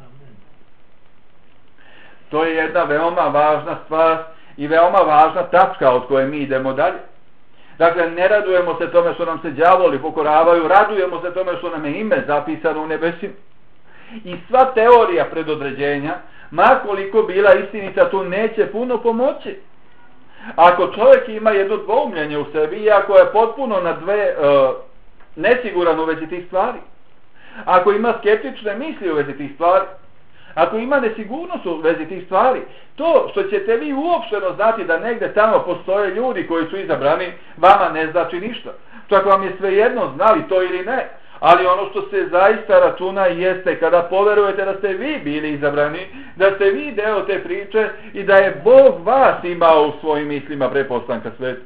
To je jedna veoma važna stvar i veoma važna tačka od koje mi idemo dalje. Dakle, ne radujemo se tome što nam se đavoli pokoravaju, radujemo se tome što nam je ime zapisano u nebesima. I sva teorija predodređenja, makoliko bila istinita, tu neće puno pomoći. Ako čovjek ima jedno dvoumljenje u sebi i ako je potpuno na dve uh, nesiguran u vezi tih stvari, ako ima skeptične misli u vezi tih stvari, ako ima nesigurnost u vezi tih stvari, to što ćete vi uopšteno znati da negde tamo postoje ljudi koji su izabrani, vama ne znači ništa. Čak vam je svejedno znali to ili ne. Ali ono što se zaista računa jeste kada poverujete da ste vi bili izabrani, da ste vi deo te priče i da je Bog vas imao u svojim mislima pre postanka sveta.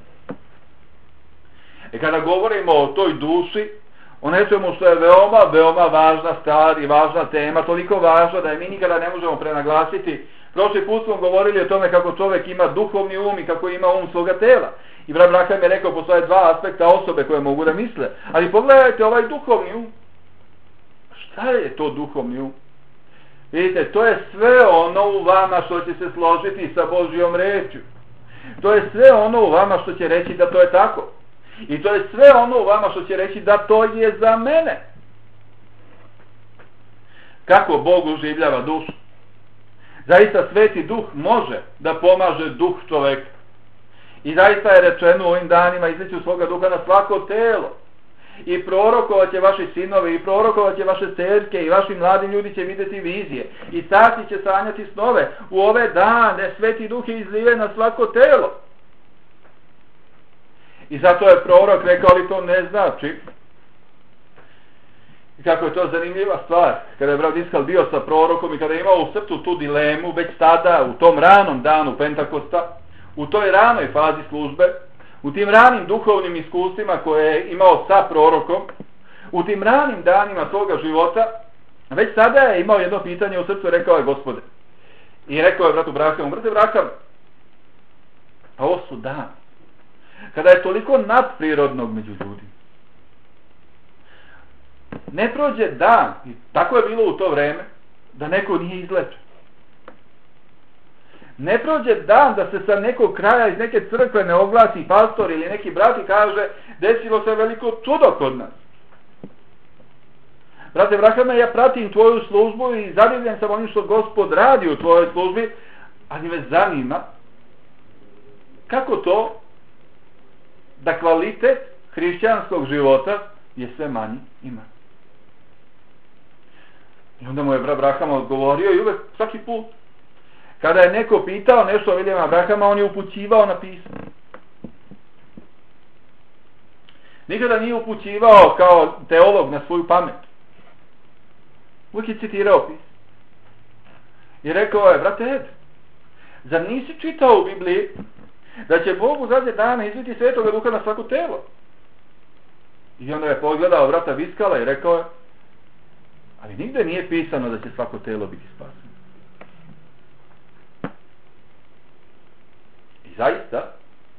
E kada govorimo o toj duši, o nečemu što je veoma, veoma važna stvar i važna tema, toliko važna da je mi nikada ne možemo prenaglasiti. Prošli put smo govorili o tome kako čovjek ima duhovni um i kako ima um svoga tela. I brat Braham je rekao, postoje dva aspekta osobe koje mogu da misle. Ali pogledajte ovaj duhovni um. Šta je to duhovni um? Vidite, to je sve ono u vama što će se složiti sa Božjom rečju. To je sve ono u vama što će reći da to je tako. I to je sve ono u vama što će reći da to je za mene. Kako Bog oživljava dušu? Zaista Sveti Duh može da pomaže duh čoveka. I zaista je rečeno u ovim danima izliću svoga duha na svako telo. I prorokovat će vaši sinovi, i prorokovat će vaše cerke, i vaši mladi ljudi će vidjeti vizije. I starci će sanjati snove. U ove dane Sveti Duh je izliven na svako telo. I zato je prorok rekao, ali to ne znači. I kako je to zanimljiva stvar, kada je brat Iskal bio sa prorokom i kada je imao u srcu tu dilemu, već tada, u tom ranom danu Pentakosta, u toj ranoj fazi službe, u tim ranim duhovnim iskustvima koje je imao sa prorokom, u tim ranim danima svoga života, već sada je imao jedno pitanje u srcu, rekao je Gospode. I rekao je bratu Brahamu, brate Braham, pa ovo su dani, kada je toliko nadprirodnog među ljudima. Ne prođe dan, i tako je bilo u to vreme, da neko nije izlečen. Ne prođe dan da se sa nekog kraja iz neke crkve ne oglasi pastor ili neki brat i kaže desilo se veliko čudo kod nas. Brate Brahame, ja pratim tvoju službu i zadivljen sam onim što Gospod radi u tvojoj službi, ali me zanima kako to da kvalitet hrišćanskog života je sve manji i manji. I onda mu je brat Brahama odgovorio i uvek svaki put kada je neko pitao nešto o Viljama Brahama, on je upućivao na pismo. Nikada nije upućivao kao teolog na svoju pamet. Uvijek je citirao pismo. I rekao je, brate Ed, zar nisi čitao u Bibliji da će Bog u zadnje dane izliti Svetoga Duha na svako telo? I onda je pogledao brata Viskala i rekao je, ali nigde nije pisano da će svako telo biti spaseno. I zaista,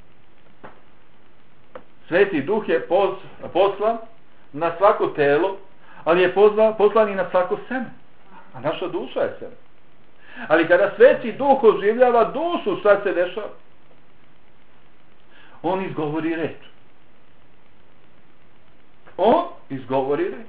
Sveti Duh je poz, poslan na svako telo, ali je pozla, poslan i na svako seme. A naša duša je seme. Ali kada Sveti Duh oživljava dušu, šta se dešava? On izgovori reč. On izgovori reč.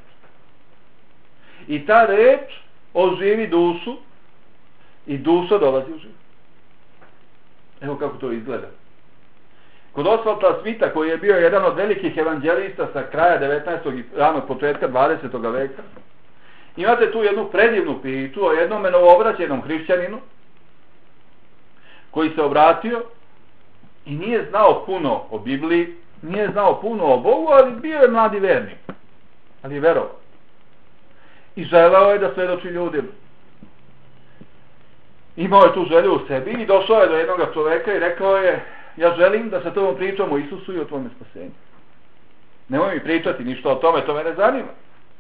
I ta reč oživi dušu i duša dolazi u život. Evo kako to izgleda. Kod Osvalda Svita, koji je bio jedan od velikih evanđelista sa kraja devetnaestog i ranog početka dvadesetog veka, imate tu jednu predivnu priču o jednom novoobraćenom hrišćaninu koji se obratio i nije znao puno o Bibliji, nije znao puno o Bogu, ali bio je mladi vernik. Ali je verovao. I želeo je da svedoči ljudima. Imao je tu želju u sebi i došao je do jednog čoveka i rekao je, ja želim da sa tobom pričam o Isusu i o tvome spasenju. Nemoj mi pričati ništa o tome, to me ne zanima.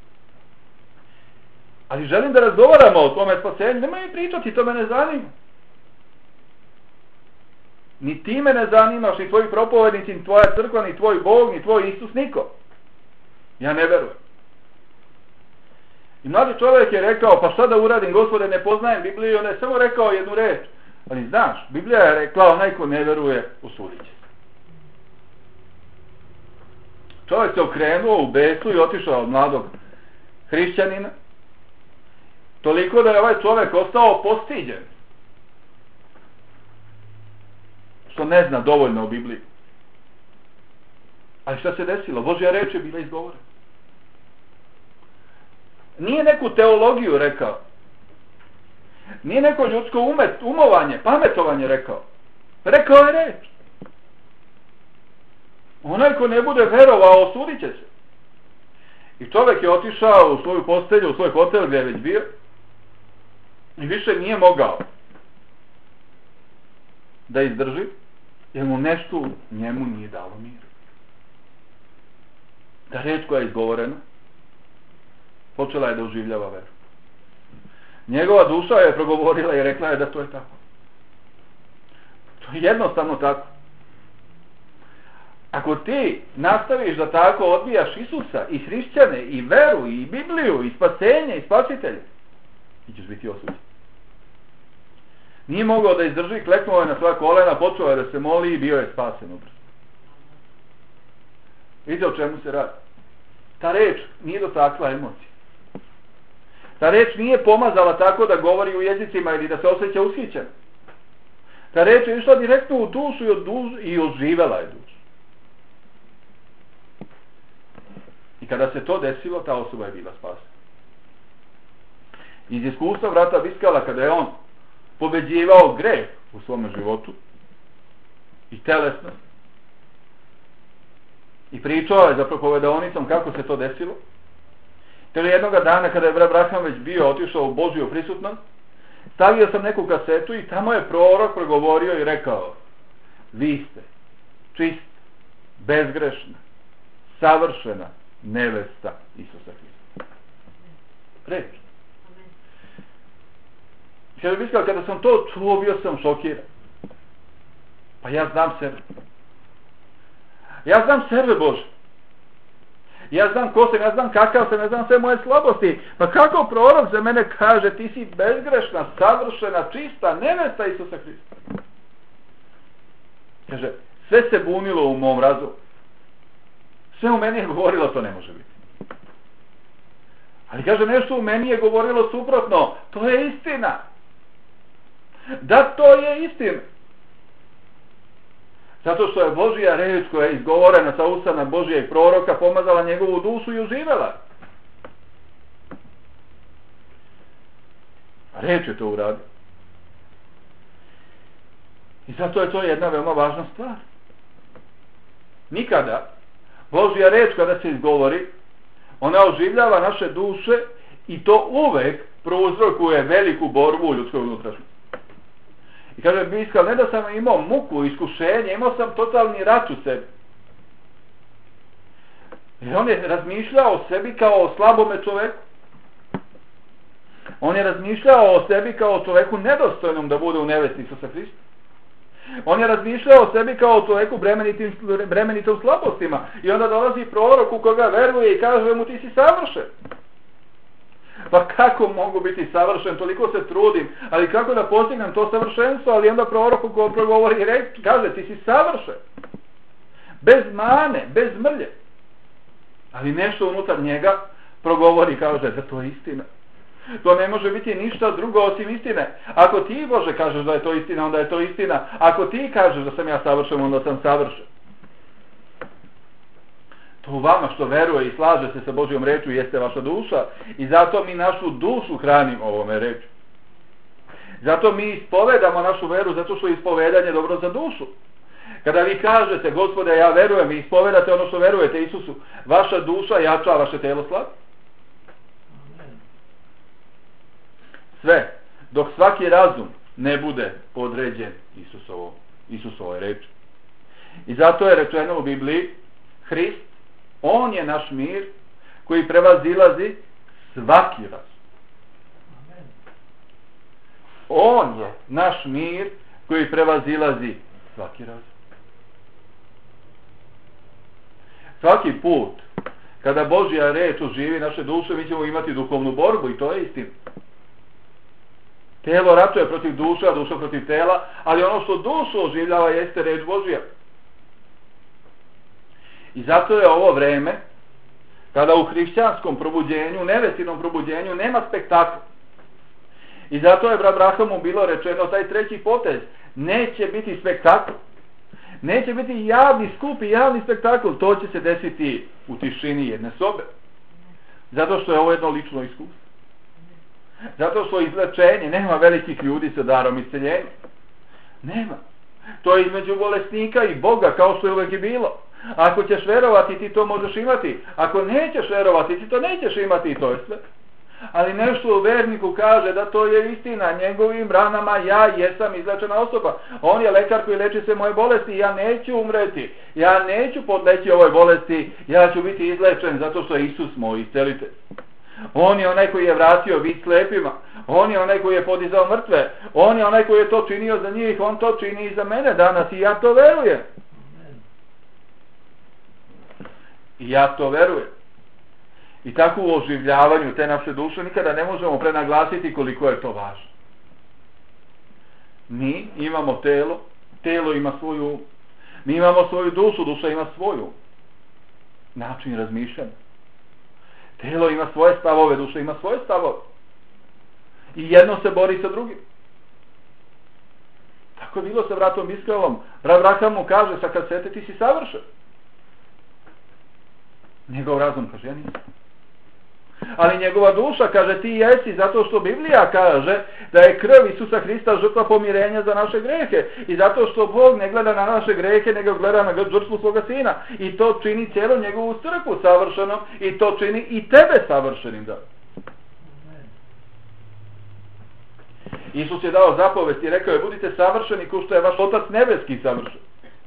Ali želim da razgovaramo o tvome spasenju, nemoj mi pričati, to me ne zanima. Ni ti me ne zanimaš, ni tvoji propovednici, ni tvoja crkva, ni tvoj Bog, ni tvoj Isus, niko. Ja ne verujem. I mladi čovjek je rekao, pa šta da uradim, Gospode, ne poznajem Bibliju, on je samo rekao jednu reč. Ali znaš, Biblija je rekla, onaj ko ne veruje, osudit će. Čovjek se okrenuo u besu i otišao od mladog hrišćanina. Toliko da je ovaj čovjek ostao postiđen. Što ne zna dovoljno o Bibliji. Ali šta se desilo? Božja reč je bila izgovorena. Nije neku teologiju rekao. Nije neko ljudsko umet, umovanje, pametovanje rekao. Rekao je reč. Onaj ko ne bude verovao, osudit će se. I čovjek je otišao u svoju postelju, u svoj hotel gdje je već bio i više nije mogao da izdrži, jer mu nešto njemu nije dalo mir. Da reč koja je izgovorena počela je da oživljava veru. Njegova duša je progovorila i rekla je da to je tako. To je jednostavno tako. Ako ti nastaviš da tako odbijaš Isusa i hrišćane i veru i Bibliju i spasenje i spasitelje, ti ćeš biti osuđen. Nije mogao da izdrži, kleknuo je na svoja kolena, počeo je da se moli i bio je spasen ubrzo. Vidite o čemu se radi. Ta reč nije dotakla emocije. Ta reč nije pomazala tako da govori u jezicima ili da se osjeća ushićen. Ta reč je išla direktno u dušu i, oduž, i oživela je dušu. I kada se to desilo, ta osoba je bila spasena. Iz iskustva brata Biskala, kada je on pobeđivao greh u svome životu i telesno, i pričao je za propovedaonicom kako se to desilo, te jednoga dana kada je brat Braham već bio otišao u Božju prisutnost, stavio sam neku kasetu i tamo je prorok progovorio i rekao: vi ste čist, bezgrešna, savršena nevesta Isusa Hrista. Reč. Kada bih iskao, kada sam to čuo, bio sam šokiran. Pa ja znam sebe. Ja znam sebe, Bože. Ja znam ko sam, ja znam kakav sam, ja znam sve moje slabosti. Pa kako prorok za mene kaže: ti si bezgrešna, savršena, čista nevesta Isusa Hrista. Kaže, sve se bunilo u mom razumu. Sve u meni je govorilo to ne može biti. Ali kaže, nešto u meni je govorilo suprotno. To je istina. Da, to je istina. Zato što je Božja reč koja je izgovorena sa usana Božijeg proroka pomazala njegovu dušu i uživela. Reč je to uradio. I zato je to jedna veoma važna stvar. Nikada Božja reč kada se izgovori, ona oživljava naše duše i to uvek prouzrokuje veliku borbu u ljudskoj unutrašnjosti. I kaže Biskal, ne da sam imao muku, iskušenje, imao sam totalni rat u sebi. Jer on je razmišljao o sebi kao o slabome čoveku. On je razmišljao o sebi kao o čoveku nedostojnom da bude u nevesti Isusa Hrista. On je razmišljao o sebi kao o čoveku bremenitom slabostima. I onda dolazi prorok u koga veruje i kaže mu: ti si savršen. Pa kako mogu biti savršen, toliko se trudim, ali kako da postignem to savršenstvo? Ali onda prorok u koga progovori i reč, kaže: ti si savršen. Bez mane, bez mrlje. Ali nešto unutar njega progovori, kaže da to je istina. To ne može biti ništa drugo osim istine. Ako ti, Bože, kažeš da je to istina, onda je to istina. Ako ti kažeš da sam ja savršen, onda sam savršen. To u vama što veruje i slaže se sa Božjom rečju jeste vaša duša. I zato mi našu dušu hranimo ovome rečju. Zato mi ispovedamo našu veru, zato što je ispovedanje dobro za dušu. Kada vi kažete: Gospode, ja verujem, vi ispovedate ono što verujete Isusu, vaša duša jača, vaše telo slabi. Sve, dok svaki razum ne bude podređen Isusovo, Isusovoj reči. I zato je rečeno u Bibliji: Hrist, on je naš mir koji prevazilazi svaki razum. On je naš mir koji prevazilazi svaki razum. Svaki put kada Božja reč oživi naše duše, mi ćemo imati duhovnu borbu i to je istina. Telo ratuje protiv duše, a duša protiv tela, ali ono što dušu oživljava jeste reč Božja. I zato je ovo vreme kada u hrišćanskom probuđenju, nevestinom probuđenju nema spektakla. I zato je brat Brahamu bilo rečeno taj treći potez: neće biti spektakl. Neće biti javni skup i javni spektakl. To će se desiti u tišini jedne sobe. Zato što je ovo jedno lično iskustvo. Zato što izlečenje, nema velikih ljudi sa darom isceljenja. Nema. To je između bolesnika i Boga, kao što je uvek i bilo. Ako ćeš verovati, ti to možeš imati. Ako nećeš verovati, ti to nećeš imati i to je sve. Ali nešto u verniku kaže da to je istina. Njegovim ranama ja jesam izlečena osoba. On je lekar koji leči sve moje bolesti. Ja neću umreti. Ja neću podleći ovoj bolesti. Ja ću biti izlečen zato što je Isus moj iscelitelj. On je onaj koji je vratio vid slepima. On je onaj koji je podizao mrtve. On je onaj koji je to činio za njih. On to čini i za mene danas i ja to verujem. I ja to verujem. I tako u oživljavanju te naše duše nikada ne možemo prenaglasiti koliko je to važno. Mi imamo telo, telo ima svoju, mi imamo svoju dušu, duša ima svoju način razmišljanja. Telo ima svoje stavove, duša ima svoje stavove. I jedno se bori sa drugim. Kako je bilo sa bratom Iskraelom? Brat Abraham mu kaže sa kasete ti si savršen. Njegov razum kaže ja nisam. Ali njegova duša kaže ti jesi, zato što Biblija kaže da je krv Isusa Hrista žrtva pomirenja za naše grehe. I zato što Bog ne gleda na naše grehe, nego gleda na žrtvu svoga sina. I to čini cijelu njegovu crkvu savršenom i to čini i tebe savršenim. Da. Isus je dao zapovest i rekao je budite savršeni kao što je vaš Otac nebeski savršen.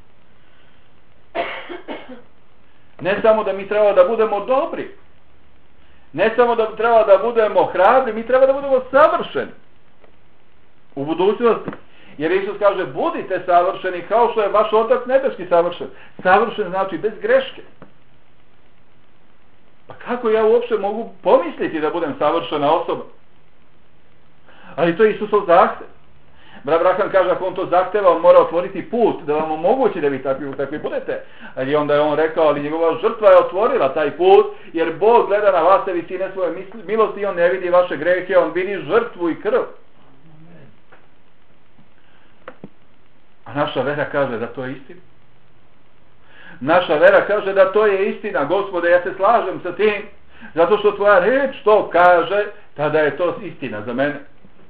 Ne samo da mi treba da budemo dobri, ne samo da treba da budemo hrabri, mi treba da budemo savršeni u budućnosti. Jer Isus kaže budite savršeni kao što je vaš Otac nebeski savršen. Savršen znači bez greške. Pa kako ja uopšte mogu pomisliti da budem savršena osoba? Ali to je Isusov zahtev. Brat Abraham kaže ako on to zahteva, on mora otvoriti put da vam omogući da vi takvi, takvi budete. Ali onda je on rekao, ali njegova žrtva je otvorila taj put, jer Bog gleda na vas i visine svoje milosti i on ne vidi vaše grehe, on vidi žrtvu i krv. A naša vera kaže da to je istina. Naša vera kaže da to je istina. Gospode, ja se slažem sa tim, zato što tvoja reč to kaže, tada je to istina za mene.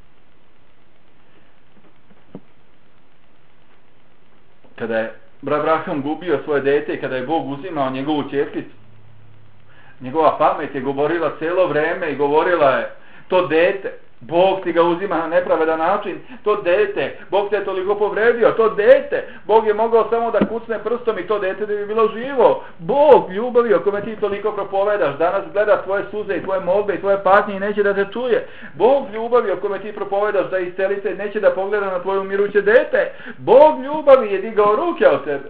Kada je Abraham gubio svoje dete i kada je Bog uzimao njegovu ćerkicu, njegova pamet je govorila cijelo vreme i govorila je to dete, Bog ti ga uzima na nepravedan način, to dete, Bog te je toliko povredio, to dete, Bog je mogao samo da kucne prstom i to dete da bi bilo živo. Bog ljubavi o kome ti toliko propovedaš, danas gleda tvoje suze i tvoje molbe i tvoje patnje i neće da te čuje. Bog ljubavi o kome ti propovedaš da iscelite neće da pogleda na tvoje umiruće dete. Bog ljubavi je digao ruke od tebe.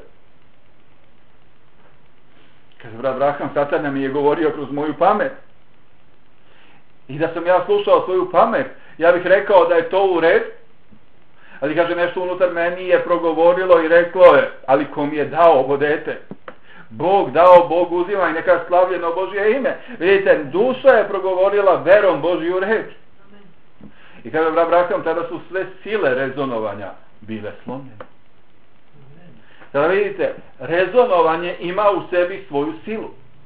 Kaže brat Abraham, Satan mi je govorio kroz moju pamet. I da sam ja slušao svoju pamet, ja bih rekao da je to u red. Ali kaže nešto unutar meni je progovorilo i reklo je, ali ko mi je dao ovo dete? Bog dao, Bog uzima i neka slavljeno Božje ime. Vidite, duša je progovorila verom Božju reč. I kaže brat Abraham, tada su sve sile rezonovanja bile slomljene. Tada vidite, rezonovanje ima u sebi svoju silu.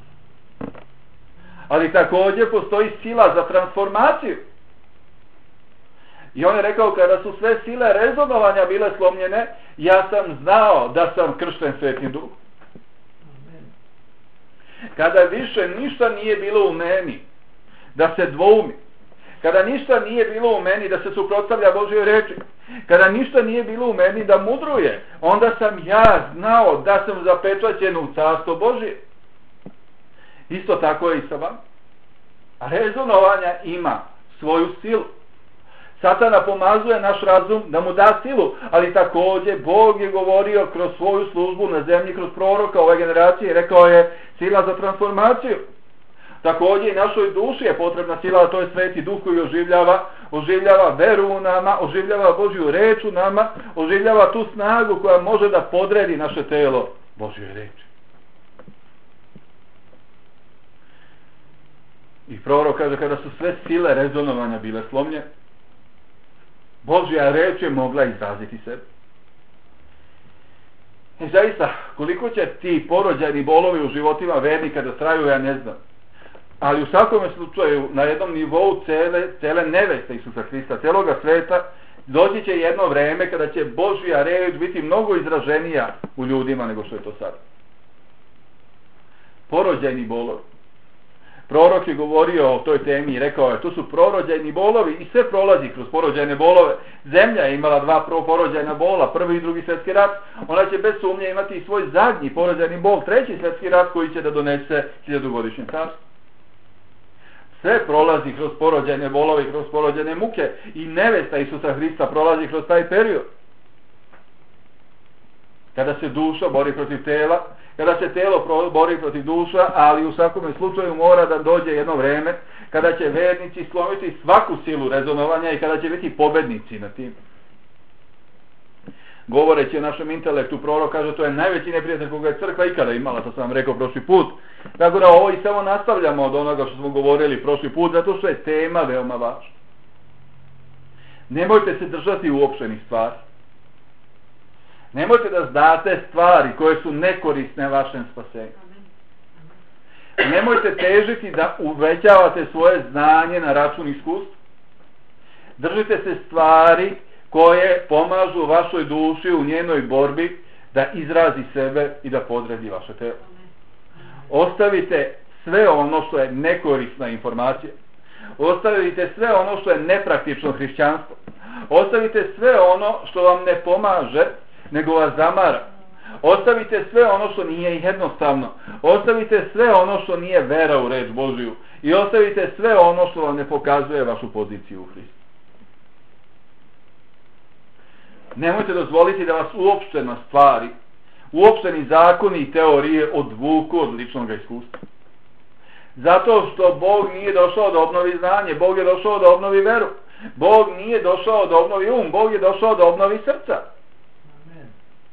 Ali također postoji sila za transformaciju. I on je rekao, kada su sve sile rezonovanja bile slomljene, ja sam znao da sam kršten Svetim Duhom. Kada više ništa nije bilo u meni da se dvoumi, kada ništa nije bilo u meni da se suprotstavlja Božjoj reči, kada ništa nije bilo u meni da mudruje, onda sam ja znao da sam zapečaćen u Carstvo Božje. Isto tako je i sa vama. Rezonovanja ima svoju silu. Satana pomazuje naš razum da mu da silu, ali također Bog je govorio kroz svoju službu na zemlji, kroz proroka ove generacije, rekao je sila za transformaciju. Također i našoj duši je potrebna sila, a to je Sveti Duh koji oživljava, oživljava veru u nama, oživljava Božju reč u nama, oživljava tu snagu koja može da podredi naše telo Božjoj reči. I prorok kaže, kada su sve sile rezonovanja bile slomljene, Božja reč je mogla izraziti sebe. I zaista, koliko će ti porođajni bolovi u životima vernika da traju, ja ne znam. Ali u svakom slučaju, na jednom nivou cele, cele neveste Isusa Hrista, celoga sveta, doći će jedno vreme kada će Božja reč biti mnogo izraženija u ljudima nego što je to sad. Porođajni bolovi. Prorok je govorio o toj temi i rekao je, to su prorođajni bolovi i sve prolazi kroz porođajne bolove. Zemlja je imala dva porođajna bola, prvi i drugi svjetski rat. Ona će bez sumnje imati i svoj zadnji porođajni bol, treći svjetski rat koji će da donese hiljadugodišnje carstvo. Sve prolazi kroz porođajne bolove i kroz porođajne muke i nevesta Isusa Hrista prolazi kroz taj period. Kada se duša bori protiv tela, kada se telo bori protiv duša, ali u svakom slučaju mora da dođe jedno vreme kada će vernici slomiti svaku silu rezonovanja i kada će biti pobednici na tim. Govoreći o našem intelektu, prorok kaže to je najveći neprijatelj koga je crkva ikada imala, to sam vam rekao prošli put. Tako da ovo i samo nastavljamo od onoga što smo govorili prošli put, zato što je tema veoma važna. Nemojte se držati uopštenih stvari. Nemojte da znate stvari koje su nekorisne vašem spasenju. Nemojte težiti da uvećavate svoje znanje na račun iskustva. Držite se stvari koje pomažu vašoj duši u njenoj borbi da izrazi sebe i da podredi vaše telo. Ostavite sve ono što je nekorisna informacija. Ostavite sve ono što je nepraktično hrišćanstvo. Ostavite sve ono što vam ne pomaže, nego vas zamara. Ostavite sve ono što nije jednostavno. Ostavite sve ono što nije vera u reč Božiju. I ostavite sve ono što vam ne pokazuje vašu poziciju u Hristu. Nemojte dozvoliti da vas uopštena stvari, uopšteni zakoni i teorije odvuku od ličnog iskustva. Zato što Bog nije došao da obnovi znanje, Bog je došao da obnovi veru. Bog nije došao da obnovi um, Bog je došao da obnovi srca. Amen.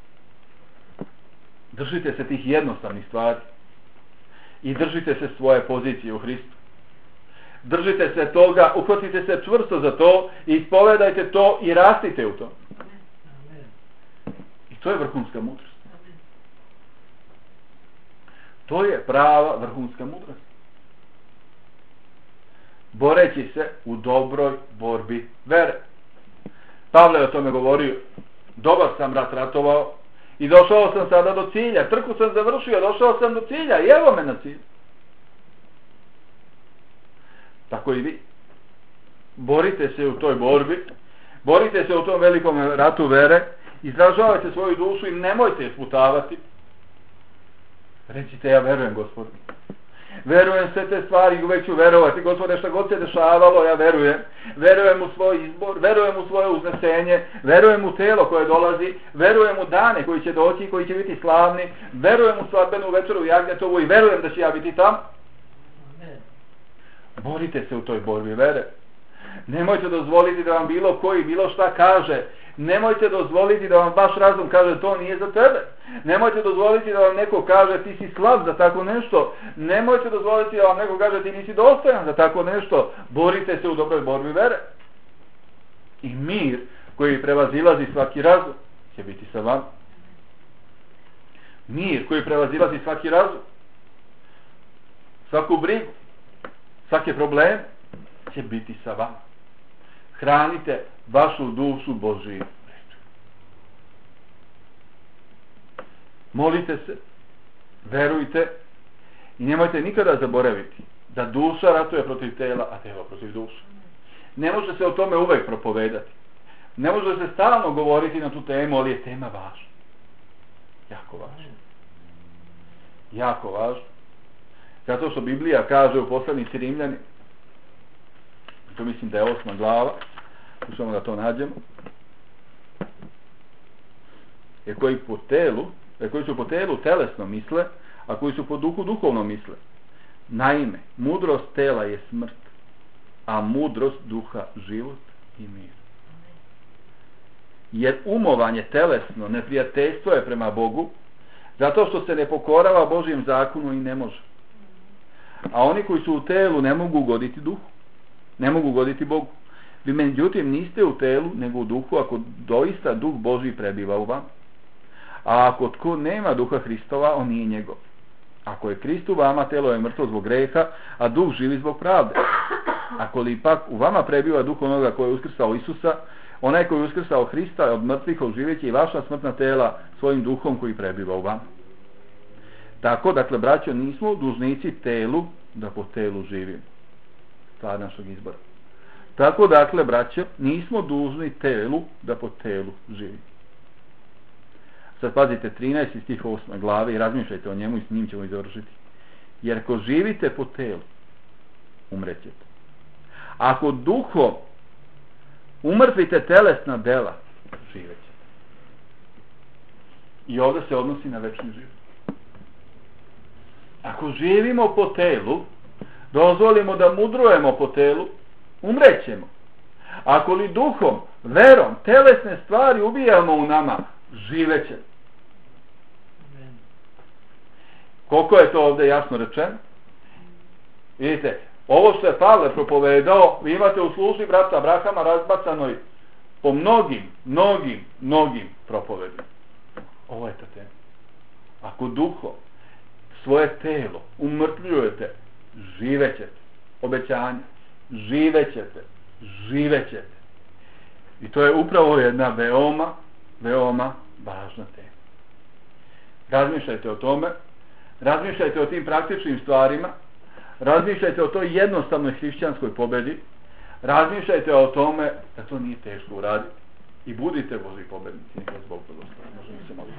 Držite se tih jednostavnih stvari i držite se svoje pozicije u Hristu. Držite se toga, uhvatite se čvrsto za to i ispovedajte to i rastite u to. Amen. I to je vrhunska mudrost. Amen. To je prava vrhunska mudrost. Boreći se u dobroj borbi vere. Pavle je o tome govorio. Dobar sam rat ratovao i došao sam sada do cilja. Trku sam završio, došao sam do cilja i evo me na cilj. Tako i vi. Borite se u toj borbi. Borite se u tom velikom ratu vere. Izražavajte svoju dušu i nemojte je sputavati. Recite, ja verujem, Gospod. Verujem sve te stvari i uvek ću verovati. Gospode, šta god se dešavalo, ja verujem. Verujem u svoj izbor, verujem u svoje uznesenje, verujem u telo koje dolazi, verujem u dane koji će doći, koji će biti slavni, verujem u svadbenu večeru u Jagnjetovu i verujem da će ja biti tam. Borite se u toj borbi vere. Nemojte dozvoliti da vam bilo koji bilo šta kaže. Nemojte dozvoliti da vam vaš razum kaže to nije za tebe. Nemojte dozvoliti da vam neko kaže ti si slab za tako nešto. Nemojte dozvoliti da vam neko kaže ti nisi dostojan za tako nešto. Borite se u dobroj borbi vere. I mir koji prevazilazi svaki razum će biti sa vama. Mir koji prevazilazi svaki razum, svaku brigu, svake probleme će biti sa vama. Hranite vašu dušu Božiju rečju. Molite se, verujte i nemojte nikada zaboraviti da duša ratuje protiv tela, a telo protiv duše. Ne može se o tome uvek propovedati. Ne može se stalno govoriti na tu temu, ali je tema važna. Jako važna. Jako važna. Zato što Biblija kaže u poslanici Rimljani, to mislim da je osma glava, slušamo da to nađemo, jer koji po telu, jer koji su po telu telesno misle, a koji su po duhu duhovno misle. Naime, mudrost tela je smrt, a mudrost duha život i mir. Jer umovanje telesno neprijateljstvo je prema Bogu, zato što se ne pokorava Božjem zakonu i ne može. A oni koji su u telu ne mogu ugoditi duhu. Ne mogu ugoditi Bogu. Vi međutim niste u telu nego u duhu ako doista duh Božji prebiva u vama. A ako tko nema duha Hristova, on nije njegov. Ako je Krist u vama, telo je mrtvo zbog greha, a duh živi zbog pravde. Ako li pak u vama prebiva duh onoga koji je uskrsao Isusa, onaj koji je uskrsao Hrista od mrtvih oživjeće i vaša smrtna tela svojim duhom koji prebiva u vama. Tako, dakle, braćo, nismo dužnici telu da po telu živimo. Stvar našeg izbora. Tako, dakle, braćo, nismo dužni telu da po telu živimo. Sad pazite trinaesti stih osme glave i razmišljajte o njemu i s njim ćemo i završiti. Jer ako živite po telu, umrećete. Ako duhom umrtvite telesna dela, živećete. I ovdje se odnosi na večni život. Ako živimo po telu, dozvolimo da mudrujemo po telu, umrećemo. Ako li duhom, verom, telesne stvari ubijamo u nama, živećemo. Koliko je to ovdje jasno rečeno? Vidite, ovo što je Pavle propovedao, vi imate u službi brata Abrahama razbacanoj po mnogim, mnogim, mnogim propovedima. Ovo je ta tema. Ako duhom svoje telo umrtvljujete, živećete. Obećanje. Živećete. Živećete. I to je upravo jedna veoma, veoma važna tema. Razmišljajte o tome, razmišljajte o tim praktičnim stvarima, razmišljajte o toj jednostavnoj hrišćanskoj pobedi, razmišljajte o tome da to nije teško uraditi i budite Božji pobednici. Neka vas Bog blagoslov. Možemo se moliti.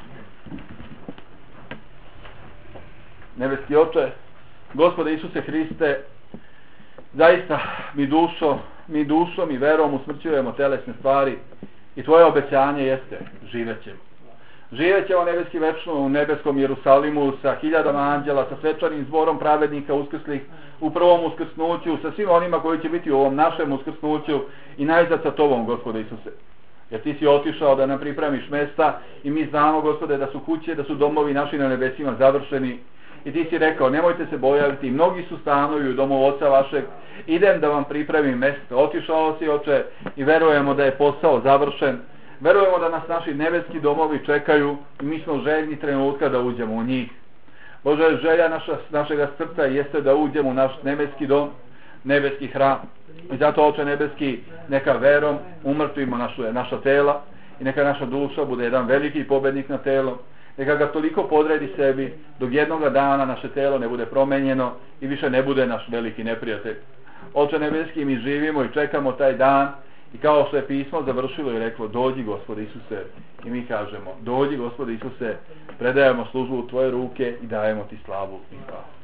Nebeski Oče, Gospode Isuse Hriste, zaista mi dušo, mi dušom i verom usmrćujemo telesne stvari i Tvoje obećanje jeste, živet ćemo. Živet ćemo nebeski večno u nebeskom Jerusalimu sa hiljadama anđela, sa svečanim zborom pravednika uskrslih u prvom uskrsnuću, sa svim onima koji će biti u ovom našem uskrsnuću i najzad sa Tobom, Gospode Isuse. Jer Ti si otišao da nam pripremiš mesta i mi znamo, Gospode, da su kuće, da su domovi naši na nebesima završeni. I Ti si rekao, nemojte se bojati, mnogi su stanovi u domu Oca vašeg, idem da vam pripremim mjesto. Otišao si, Oče, i verujemo da je posao završen. Verujemo da nas naši nebeski domovi čekaju i mi smo željni trenutka da uđemo u njih. Bože, želja naša, našega srca jeste da uđemo u naš nebeski dom, nebeski hram. I zato, Oče nebeski, neka verom umrtvimo našu, naša tela i neka naša duša bude jedan veliki pobednik na telom. Neka ga toliko podredi sebi dok jednoga dana naše telo ne bude promenjeno i više ne bude naš veliki neprijatelj. Oče nebeski, mi živimo i čekamo taj dan i kao što je pismo završilo i reklo, dođi Gospode Isuse, i mi kažemo, dođi Gospode Isuse, predajemo službu u Tvoje ruke i dajemo Ti slavu i hvalu.